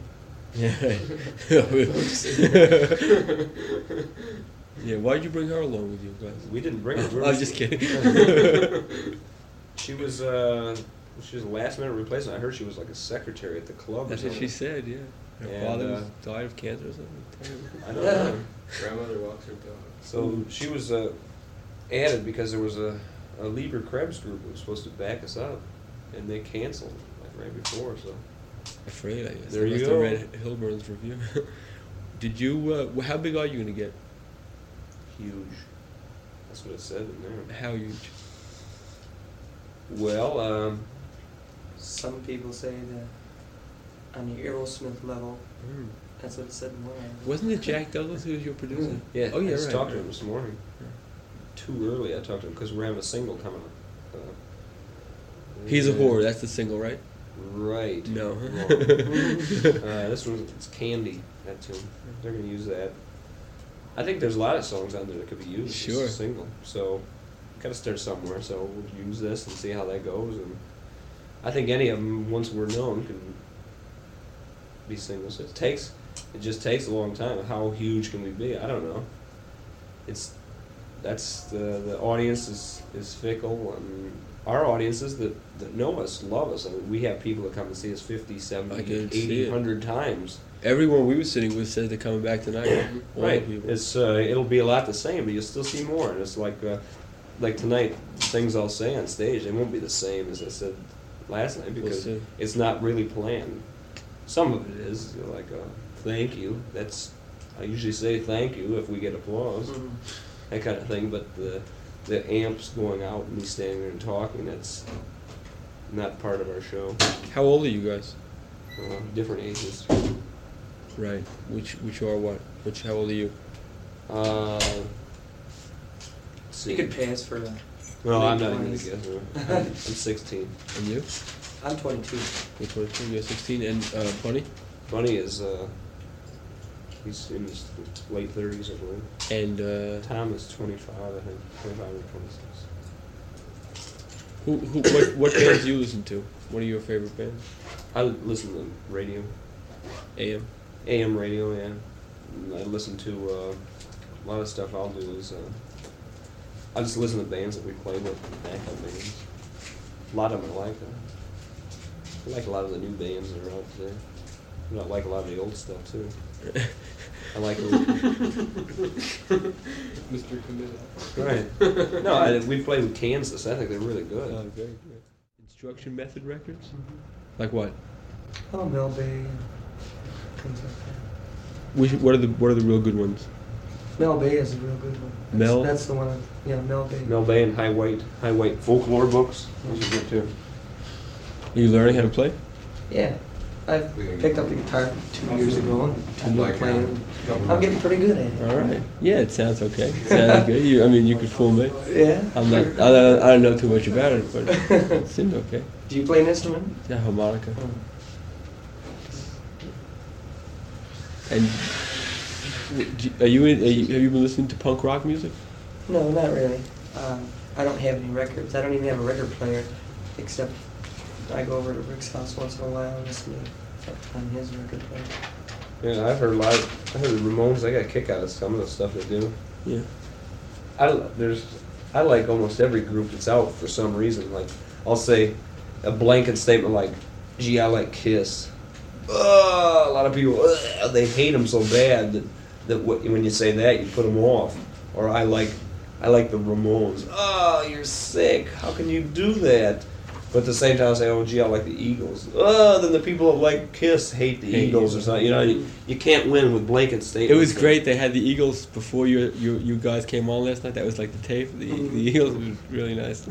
Yeah. Yeah, why'd you bring her along with you guys? We didn't bring her. We I were- was just kidding. She was uh, she was a last minute replacement. I heard she was like a secretary at the club. or That's what she something. said, yeah. Her And, father uh, was, died of cancer or something. I don't know. Grandmother walks her dog. So she was uh, added because there was a, a Lieber Krebs group that was supposed to back us up, and they canceled like right before. So Afraid, I guess. There I you must go. have read Hilburn's review. Did you, uh, wh- how big are you going to get? huge. That's what it said in there. How huge? Well, um, Some people say that on the Aerosmith level, Mm. that's what it said in one. Wasn't it Jack Douglas who was your producer? yeah. Oh, yeah, I just right. talked to him this morning. Too early. I talked to him because we're having a single coming up. Uh, He's a yeah. whore, that's the single, right? Right. No. Wrong. uh, this one, it's Candy. That tune. They're gonna use that. I think there's a lot of songs on there that could be used Sure. as a single. So, gotta start somewhere. So we'll use this and see how that goes. And I think any of them, once we're known, can be singles. It takes, it just takes a long time. How huge can we be? I don't know. It's that's the the audience is is fickle, and our audiences that, that know us love us. I mean, we have people that come and see us fifty, I seventy, can see eighty, it. one hundred times. Everyone we were sitting with said they're coming back tonight. All the Right. people. It's uh, it'll be a lot the same, but you'll still see more. And it's like uh, like tonight, things I'll say on stage, they won't be the same as I said last night because see. it's not really planned. Some of it is, you know, like uh, thank you. That's I usually say thank you if we get applause, Mhm. that kind of thing. But the the amps going out and me standing there and talking, that's not part of our show. How old are you guys? Uh, different ages. Right. Which which are what? Which how old are you? Uh, You could pass for a. No, I'm not even mid-twenties. gonna guess. I'm, I'm sixteen. And you? I'm twenty-two. You're twenty-two. You're sixteen. And uh, Bunny? Bunny is uh, he's in his late thirties, I believe. And uh, Tom is twenty-five, I think, twenty-five or twenty-six. who who what what bands do you listen to? What are your favorite bands? I listen to radio, A M. A M radio, yeah. And I listen to uh, a lot of stuff I'll do is uh, I just listen to bands that we play with, backup bands. A lot of them I like. Uh, I like a lot of the new bands that are out today. You know, I like a lot of the old stuff too. I like a Mister Committed. Right. No, I, we played with Kansas. I think they're really good. Oh, very good. Instruction Method Records? Like what? Oh, Mel Bay and things like that. Which, what are the What are the real good ones? Mel Bay is a real good one. That's, Mel? That's the one. I'm, yeah, Mel Bay. Mel Bay and High White, High White folklore books. Those are good too. Are you learning how to play? Yeah. I picked up the guitar two years ago and I've been playing. I'm getting pretty good at it. All right. Yeah, it sounds okay. It sounds good. You, I mean, you could fool me. Yeah. I'm not. I don't, I don't know too much about it, but it seemed okay. Do you play an instrument? Yeah, harmonica. Oh. And w- do- are you, in, are you? Have you been listening to punk rock music? No, not really. Um, I don't have any records. I don't even have a record player, except I go over to Rick's house once in a while and listen to on his record player. Yeah, I've heard a lot. Of, I heard the Ramones. I got a kick out of some of the stuff they do. Yeah. I there's I like almost every group that's out for some reason. Like I'll say a blanket statement like, "Gee, I like Kiss." Uh, a lot of people uh, they hate them so bad that that w- when you say that you put them off. Or I like I like the Ramones. Oh, you're sick. How can you do that? But at the same time, I say, oh, gee, I like the Eagles. Oh, then the people that like Kiss hate the Hate Eagles or Eagles. something. You know, you, you can't win with blanket statements. It was great. They had the Eagles before you you you guys came on last night. That was like the tape. The, the Eagles was really nice.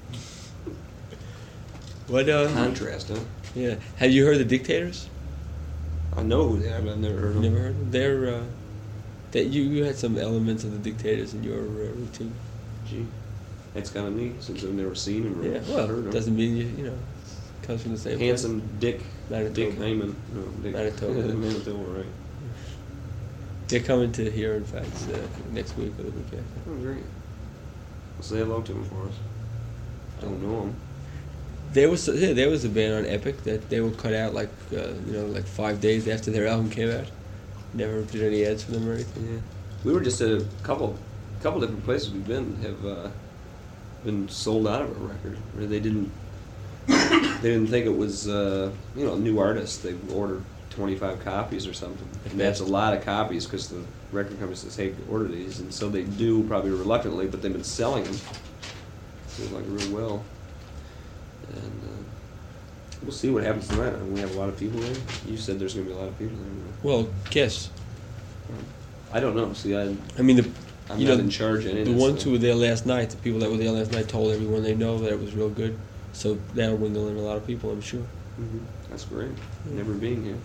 What uh? Contrast, huh? Yeah. Have you heard the Dictators? I know who they are, but I've never heard of them. Never heard of them? They're uh, that you you had some elements of the Dictators in your uh, routine. Gee, that's kind of neat since I've never seen him or Yeah. Well, heard of him. doesn't mean you you know it comes from the same. Handsome Dick, Manitoba. Dick Heyman. No, Dick. Manitoba. Manitoba, right. They're coming to here, in fact, uh, next week or the week after. Oh, great. Well, say hello to him for us. Don't know him. There was yeah, there was a band on Epic that they were cut out like uh, you know like five days after their album came out. Never did any ads for them or anything. Yeah. We were just at a couple, couple different places we've been have uh, been sold out of a record. Or they didn't, they didn't think it was uh, you know a new artist. They ordered twenty-five copies or something. And that's a lot of copies because the record company says, hey, order these, and so they do probably reluctantly, but they've been selling them. Seems like real well. And uh, we'll see what happens tonight. We have a lot of people there. You said there's going to be a lot of people there. Well, Kiss. I don't know. See, I. I mean, the I'm you not know in charge of any of the this ones stuff. who were there last night, the people that were there last night told everyone they know that it was real good. So that'll wingle in a lot of people, I'm sure. Mm-hmm. That's great. Never being here.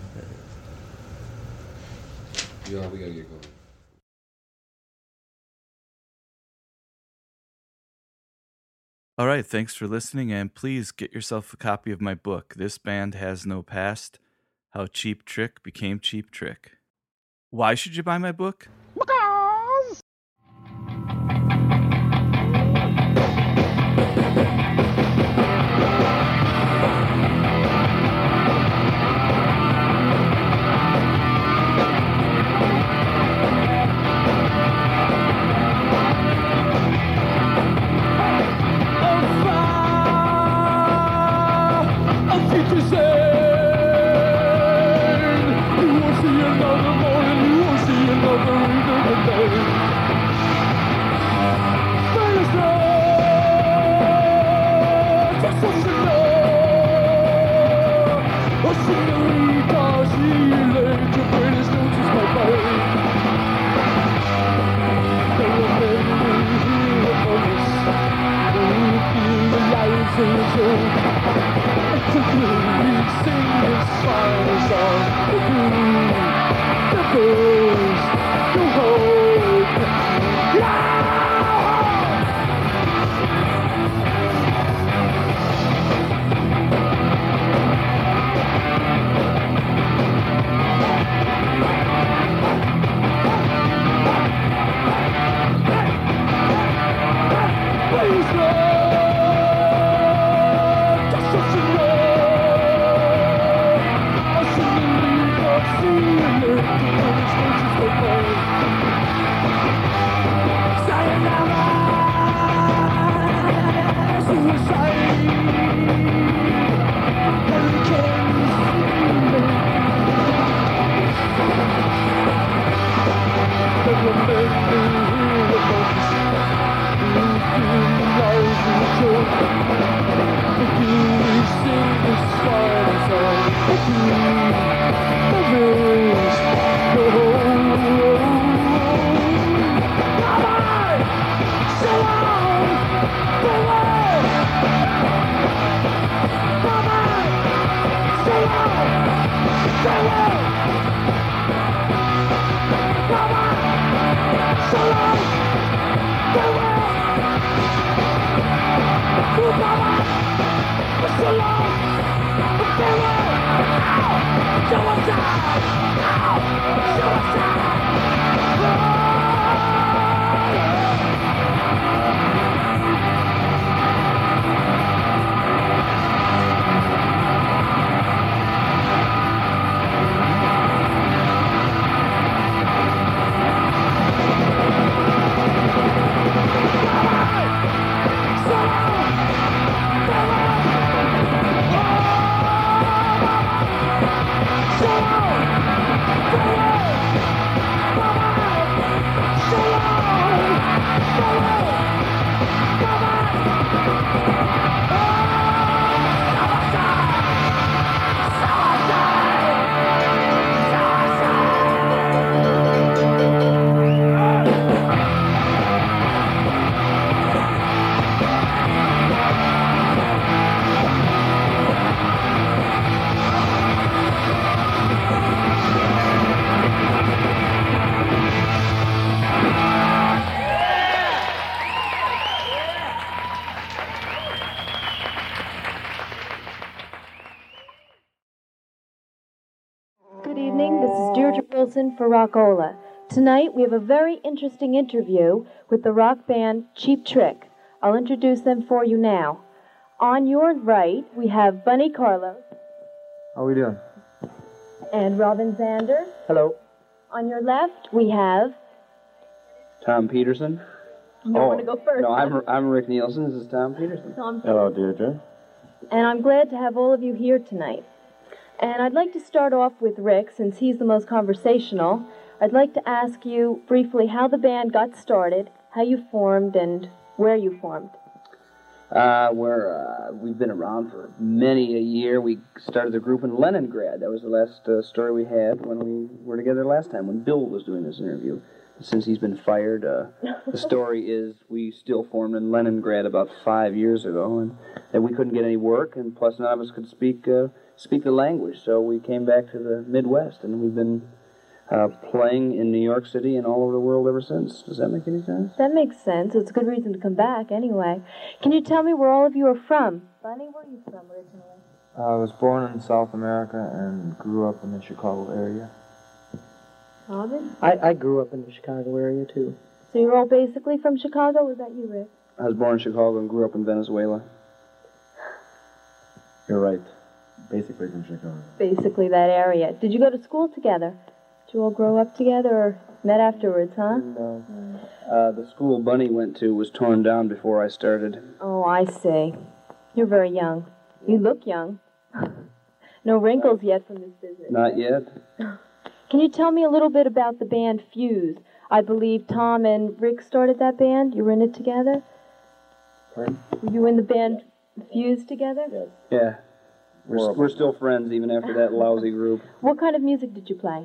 Yeah, we gotta get going. All right, thanks for listening, and please get yourself a copy of my book, This Band Has No Past, How Cheap Trick Became Cheap Trick. Why should you buy my book? See you later. Good evening, this is Deirdre Wilson for Rockola. Tonight we have a very interesting interview with the rock band Cheap Trick. I'll introduce them for you now. On your right, we have Bunny Carlos How are we doing? and Robin Zander. Hello. On your left, we have... Tom Peterson. You don't want to go first. No, I'm, I'm Rick Nielsen. This is Tom Peterson. Tom Hello, Deirdre. And I'm glad to have all of you here tonight. And I'd like to start off with Rick, since he's the most conversational. I'd like to ask you briefly how the band got started, how you formed, and where you formed. Uh, we're, uh, we've been around for many a year. We started the group in Leningrad. That was the last uh, story we had when we were together last time, when Bill was doing this interview. Since he's been fired, uh, the story is we still formed in Leningrad about five years ago, and, and we couldn't get any work, and plus none of us could speak uh, speak the language, so we came back to the Midwest, and we've been uh, playing in New York City and all over the world ever since. Does that make any sense? That makes sense. It's a good reason to come back, anyway. Can you tell me where all of you are from? Bunny, where are you from originally? I was born in South America and grew up in the Chicago area. Robin? I, I grew up in the Chicago area, too. So you're all basically from Chicago? Was that you, Rick? I was born in Chicago and grew up in Venezuela. You're right. Basically from Chicago. Basically that area. Did you go to school together? Did you all grow up together or met afterwards, huh? No. Uh, the school Bunny went to was torn down before I started. Oh, I see. You're very young. You look young. No wrinkles yet from this business. Not yet. Can you tell me a little bit about the band Fuse? I believe Tom and Rick started that band. You were in it together? Pardon? Were you in the band Fuse together? Yes. Yeah. We're, we're still friends even after that lousy group. What kind of music did you play?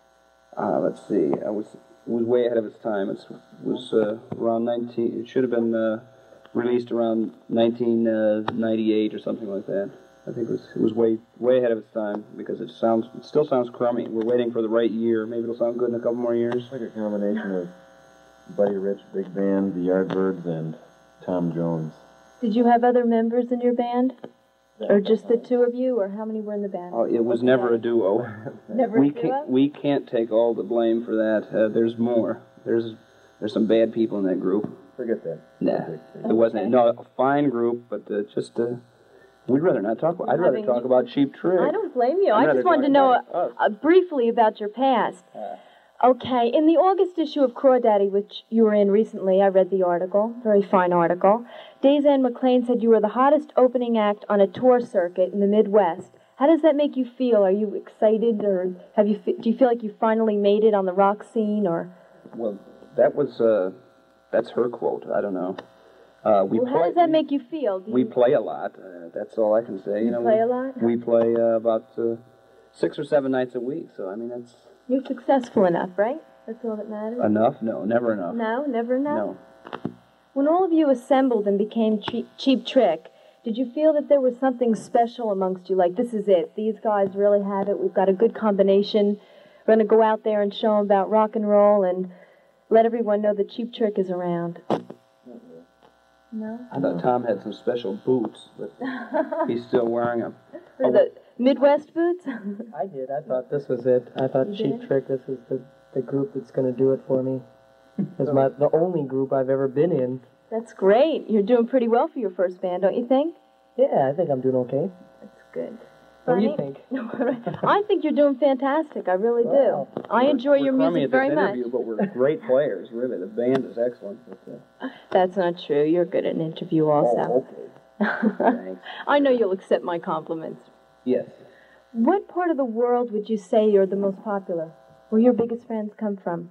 Uh, let's see. I was it was way ahead of its time. It's, it was uh, around nineteen. It should have been uh, released around nineteen ninety-eight or something like that. I think it was it was way way ahead of its time because it sounds it still sounds crummy. We're waiting for the right year. Maybe it'll sound good in a couple more years. Like a combination of Buddy Rich Big Band, the Yardbirds, and Tom Jones. Did you have other members in your band? Or just the two of you, or how many were in the band? Oh, it was never a duo. Never we a duo? can't we can't take all the blame for that. Uh, there's more. There's there's some bad people in that group. Forget that. Nah, it wasn't. No, a fine group, but uh, just uh, we'd rather not talk. I'd rather Having talk you- about Cheap Trick. I don't blame you. I'd I rather just wanted to talk know about uh, us. uh, briefly about your past. Okay, in the August issue of Crawdaddy, which you were in recently, I read the article, very fine article. Dazan McLean said you were the hottest opening act on a tour circuit in the Midwest. How does that make you feel? Are you excited, or have you fe- do you feel like you finally made it on the rock scene, or? Well, that was uh, that's her quote. I don't know. Uh, we Well, how play. does that make you feel? Do We you, play a lot. Uh, that's all I can say. You, You know, play we, a lot? We play uh, about uh, six or seven nights a week. So I mean, that's You're successful enough, right? That's all that matters. enough. No, never enough. No, never enough. No. When all of you assembled and became cheap, cheap Trick, did you feel that there was something special amongst you? Like, this is it. These guys really have it. We've got a good combination. We're going to go out there and show them about rock and roll and let everyone know that Cheap Trick is around. No? I thought Tom had some special boots, but he's still wearing them. For the Midwest Boots? I did. I thought this was it. I thought You Cheap did? Trick, this is the, the group that's going to do it for me. It's my the only group I've ever been in. That's great. You're doing pretty well for your first band, don't you think? Yeah, I think I'm doing okay. That's good. What do you Funny? think? I think you're doing fantastic. I really Well, do. I enjoy your we're crummy music at very this much. interview, but we're great players, really. The band is excellent. But, uh, That's not true. You're good at an interview also. oh, okay. Thanks. I know you'll accept my compliments. Yes. What part of the world would you say you're the most popular? Where your biggest fans come from?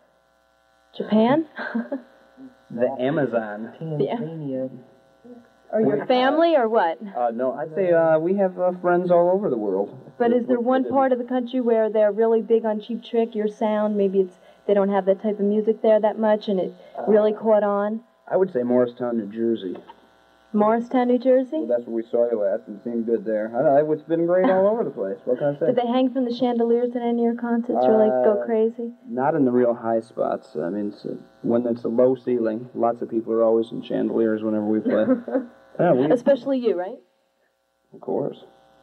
Japan? The Amazon. Tanzania. Or your family, or what? Uh, no, I'd say uh, we have uh, friends all over the world. But is there one part of the country where they're really big on Cheap Trick, your sound? Maybe it's they don't have that type of music there that much, and it really caught on? I would say Morristown, New Jersey. Morristown, New Jersey? Well, that's where we saw you last, and it seemed good there. I know, it's been great all over the place. What can I say? Did they hang from the chandeliers at any of your concerts? Really go Uh, crazy? Not in the real high spots. I mean, it's a, when it's a low ceiling, lots of people are always in chandeliers whenever we play. Yeah, we, Especially you, right? of course.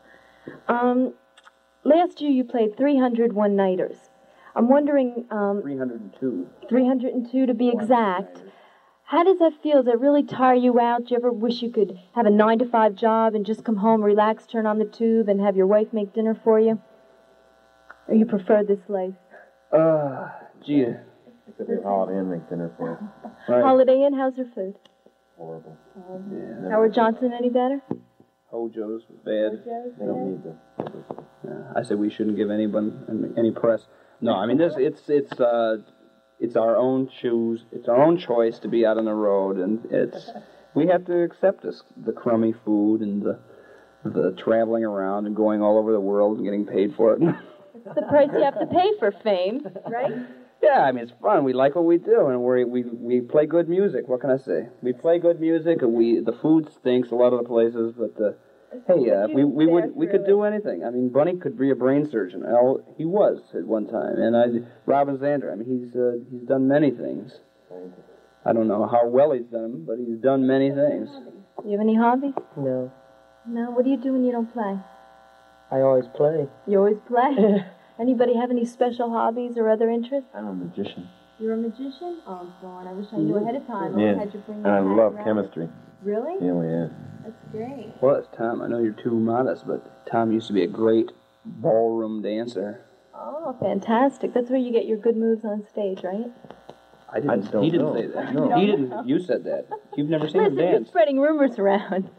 Um, last year you played three hundred one-nighters. I'm wondering, um, three hundred two. three hundred two to be exact. How does that feel? Does that really tire you out? Do you ever wish you could have a nine to five job and just come home, relax, turn on the tube, and have your wife make dinner for you? Or you prefer this life? Uh, gee. It could be a Holiday Inn make dinner for us. Right. Holiday Inn, how's your food? Horrible. Yeah. Howard Johnson any better? Hojo's was bad. Hojo's They don't need the. Yeah, I said we shouldn't give anyone any press. No, I mean this. It's it's uh, it's our own choose. It's our own choice to be out on the road, and it's we have to accept this the crummy food and the the traveling around and going all over the world and getting paid for it. It's the price you have to pay for fame, right? Yeah, I mean it's fun. We like what we do, and we we we play good music. What can I say? We play good music, and we the food stinks a lot of the places, but uh, hey, uh, we we would we could do anything. I mean, Bunny could be a brain surgeon. Well, he was at one time, and I Robin Zander. I mean, he's uh, he's done many things. I don't know how well he's done them, but he's done many things. You have any hobbies? No. No. What do you do when you don't play? I always play. You always play. Anybody have any special hobbies or other interests? I'm a magician. You're a magician? Oh, God, I wish I knew ahead of time. I Yeah. had you bring And I that love around. chemistry. Really? Yeah, well, yeah. That's great. Well, it's Tom. I know you're too modest, but Tom used to be a great ballroom dancer. Oh, fantastic. That's where you get your good moves on stage, right? I didn't. I don't he didn't know. say that. No. He You don't didn't. know? You said that. You've never seen him Listen, you're dance. spreading rumors around.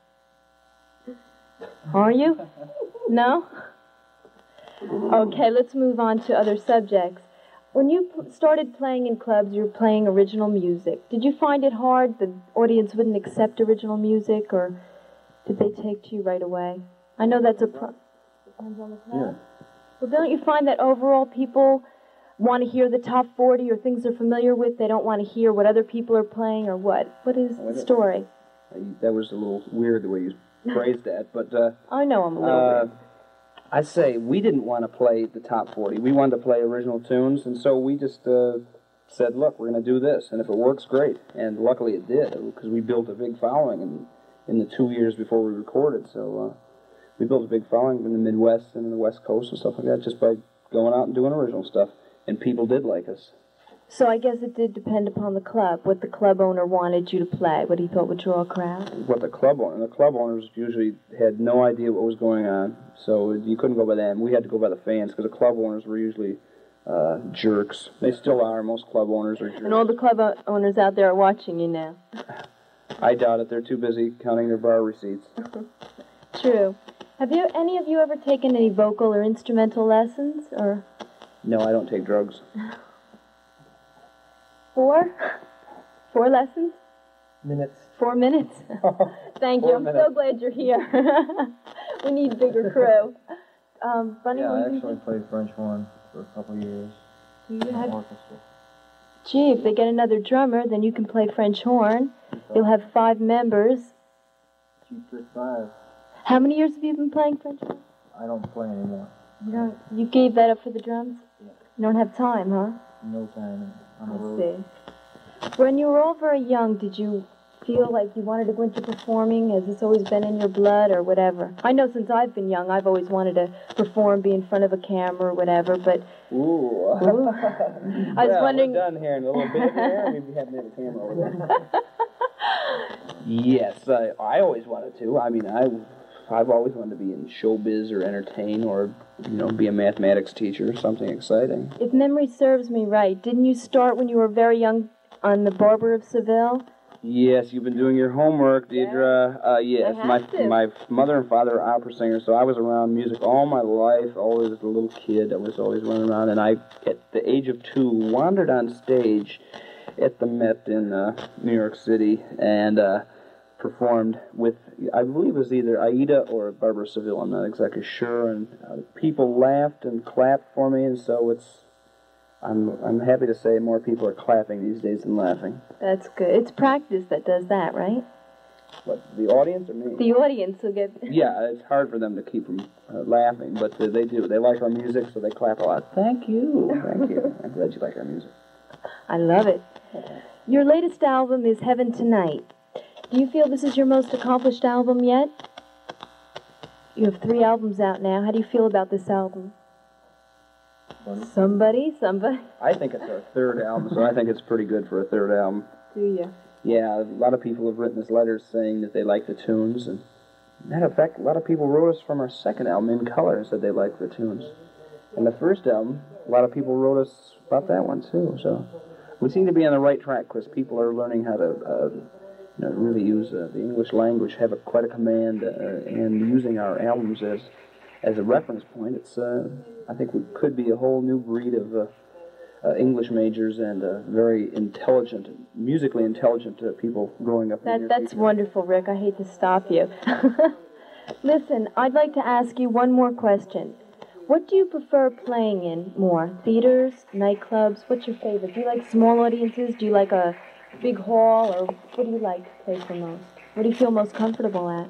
Are you? No? Okay, let's move on to other subjects. When you p- started playing in clubs, you were playing original music. Did you find it hard the audience wouldn't accept original music, or did they take to you right away? I know that's a pro- depends on the club. Well, don't you find that overall people want to hear the top forty or things they're familiar with? They don't want to hear what other people are playing, or what? What is the story? That was a little weird the way you phrased that, but uh, I know I'm a little uh, weird. I say we didn't want to play the top forty. We wanted to play original tunes, and so we just uh, said, "Look, we're going to do this, and if it works, great." And luckily, it did because we built a big following in in the two years before we recorded. So uh, we built a big following in the Midwest and in the West Coast and stuff like that, just by going out and doing original stuff. And people did like us. So I guess it did depend upon the club, what the club owner wanted you to play, what he thought would draw a crowd. What the club owner, the club owners usually had no idea what was going on, so you couldn't go by them. We had to go by the fans because the club owners were usually uh, jerks. They still are. Most club owners are jerks. And all the club o- owners out there are watching you now. I doubt it. They're too busy counting their bar receipts. True. Have you any of you ever taken any vocal or instrumental lessons, or No, I don't take drugs. four? Four lessons? Minutes. Four minutes? Thank you. Four I'm so minutes. glad you're here. We need a bigger crew. Um, Bunny, Yeah, what I do you actually think? played French horn for a couple years. Do you in have- an orchestra. Gee, if they get another drummer, then you can play French horn. You'll have five members. Cheap Trick Five. How many years have you been playing French horn? I don't play anymore. You don't. You gave that up for the drums? Yeah. You don't have time, huh? No time on the I road. see. When you were all very young, did you feel like you wanted to go into performing? Has this always been in your blood or whatever? I know since I've been young, I've always wanted to perform, be in front of a camera or whatever, but... Ooh. Ooh. I was well, wondering... we're done here in a little bit here. Maybe we have to have a camera over there. Yes, I, I always wanted to. I mean, I, I've always wanted to be in showbiz or entertain or, you know, be a mathematics teacher or something exciting. If memory serves me right, didn't you start when you were very young on The Barber of Seville? Yes, you've been doing your homework, Deidre. Uh, yes, I have my to. my mother and father are opera singers, so I was around music all my life. Always as a little kid, I was always running around, and I, at the age of two, wandered on stage at the Met in uh, New York City and uh, performed with, I believe it was either Aida or Barbara Seville. I'm not exactly sure, and uh, people laughed and clapped for me, and so it's. I'm I'm happy to say more people are clapping these days than laughing. That's good. It's practice that does that, right? What, the audience or me? The audience will get... Yeah, it's hard for them to keep from uh, laughing, but uh, they do. They like our music, so they clap a lot. Thank you. Thank you. I'm glad you like our music. I love it. Your latest album is Heaven Tonight. Do you feel this is your most accomplished album yet? You have three albums out now. How do you feel about this album? Somebody, somebody. I think it's our third album, so I think it's pretty good for a third album. Do you? Yeah, a lot of people have written us letters saying that they like the tunes, and matter of fact, a lot of people wrote us from our second album, In Color, and said they liked the tunes. And the first album, a lot of people wrote us about that one too. So we seem to be on the right track because people are learning how to, uh, you know, really use uh, the English language, have a, quite a command, uh, and using our albums as as a reference point. It's uh, I think we could be a whole new breed of uh, uh, English majors and uh, very intelligent, musically intelligent uh, people growing up. That in that's wonderful, Rick. I hate to stop you. Listen, I'd like to ask you one more question. What do you prefer playing in more? Theaters, nightclubs? What's your favorite? Do you like small audiences? Do you like a big hall? Or what do you like to play for most? What do you feel most comfortable at?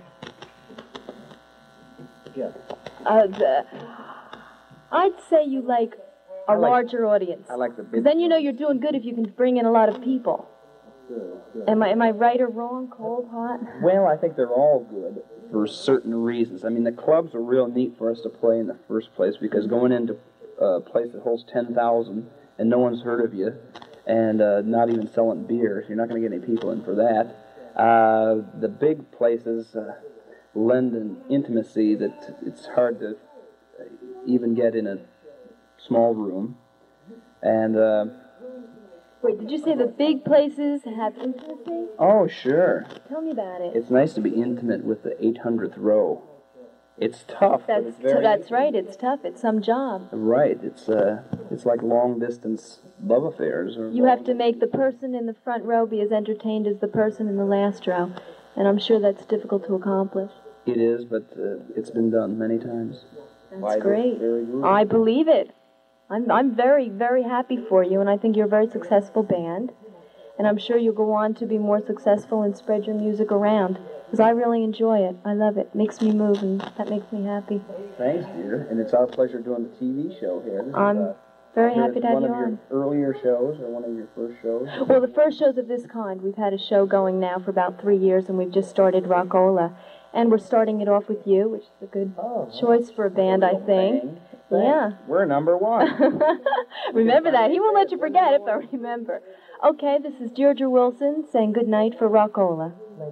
Yeah. Uh, the, I'd say you like a I like- larger audience. I like the big. Because then you know you're doing good if you can bring in a lot of people. Good, good. Am I am I right or wrong? Cold, hot? Well, I think they're all good for certain reasons. I mean, the clubs are real neat for us to play in the first place because going into a place that holds ten thousand and no one's heard of you and uh, not even selling beer, you're not going to get any people in for that. Uh, the big places uh, lend an intimacy that it's hard to even get in a small room. And... Uh, Wait, did you say the big places have intimacy? oh, sure. Tell me about it. It's nice to be intimate with the eight hundredth row. It's tough, but That's it's very... that's right. It's tough. It's some job. Right. It's uh, it's like long-distance love affairs. Or You have to make the person in the front row be as entertained as the person in the last row, and I'm sure that's difficult to accomplish. It is, but uh, it's been done many times. That's By the great. very group. I believe it. I'm I'm very very happy for you, and I think you're a very successful band, and I'm sure you'll go on to be more successful and spread your music around. Because I really enjoy it. I love it. Makes me move, and that makes me happy. Thanks, dear. And it's our pleasure doing the T V show here. This is, I'm uh, very here happy it's to have one you of your on. earlier shows or one of your first shows. Well, the first shows of this kind, we've had a show going now for about three years, and we've just started Rockola. And we're starting it off with you, which is a good choice for a band, I think. Yeah. We're number one. Remember that. He won't let you forget if I remember. Okay, this is Deirdre Wilson saying good night for Rockola.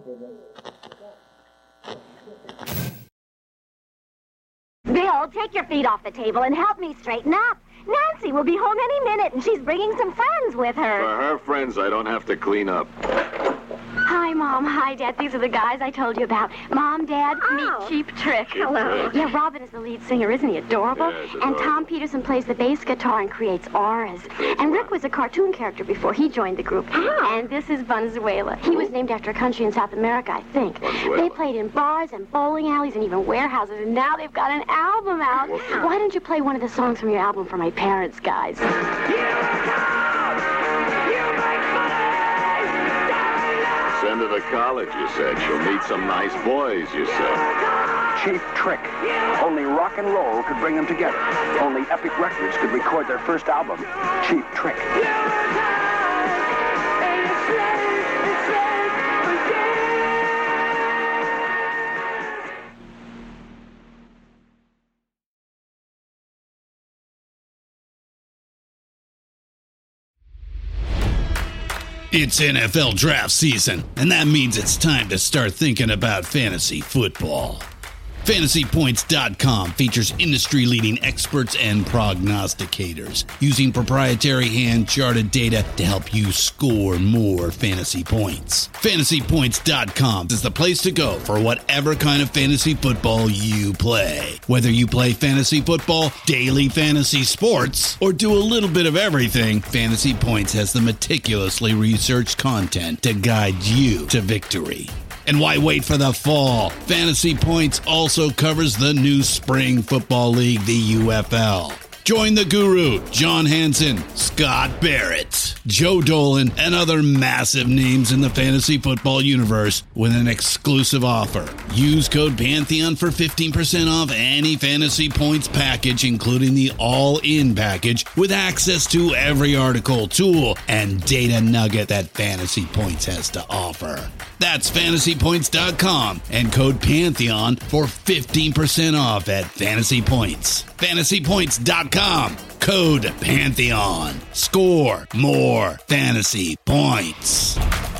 Bill, take your feet off the table and help me straighten up. Nancy will be home any minute, and she's bringing some friends with her. For her friends, I don't have to clean up. Hi, Mom. Hi, Dad. These are the guys I told you about. Mom, Dad, meet Cheap Trick. Cheap Hello. Trick. Yeah, Robin is the lead singer. Isn't he adorable? Yes, and adorable. Tom Peterson plays the bass guitar and creates auras. And Rick was a cartoon character before he joined the group. And this is Venezuela. He was named after a country in South America, I think. Venezuela. They played in bars and bowling alleys and even warehouses, and now they've got an album out. Wow. Why don't you play one of the songs from your album for my parents, guys? Send her to college, you said. She'll meet some nice boys, you said. Cheap Trick. Only rock and roll could bring them together. Only Epic Records could record their first album, Cheap Trick. You're a It's N F L draft season, and that means it's time to start thinking about fantasy football. Fantasy Points dot com features industry-leading experts and prognosticators using proprietary hand-charted data to help you score more fantasy points. Fantasy Points dot com is the place to go for whatever kind of fantasy football you play. Whether you play fantasy football, daily fantasy sports, or do a little bit of everything, Fantasy Points has the meticulously researched content to guide you to victory. And why wait for the fall? Fantasy Points also covers the new spring football league, the U F L. Join the guru, John Hansen, Scott Barrett, Joe Dolan, and other massive names in the fantasy football universe with an exclusive offer. Use code Pantheon for fifteen percent off any Fantasy Points package, including the all-in package, with access to every article, tool, and data nugget that Fantasy Points has to offer. That's Fantasy Points dot com and code Pantheon for fifteen percent off at Fantasy Points. Fantasy Points dot com, code Pantheon. Score more fantasy points.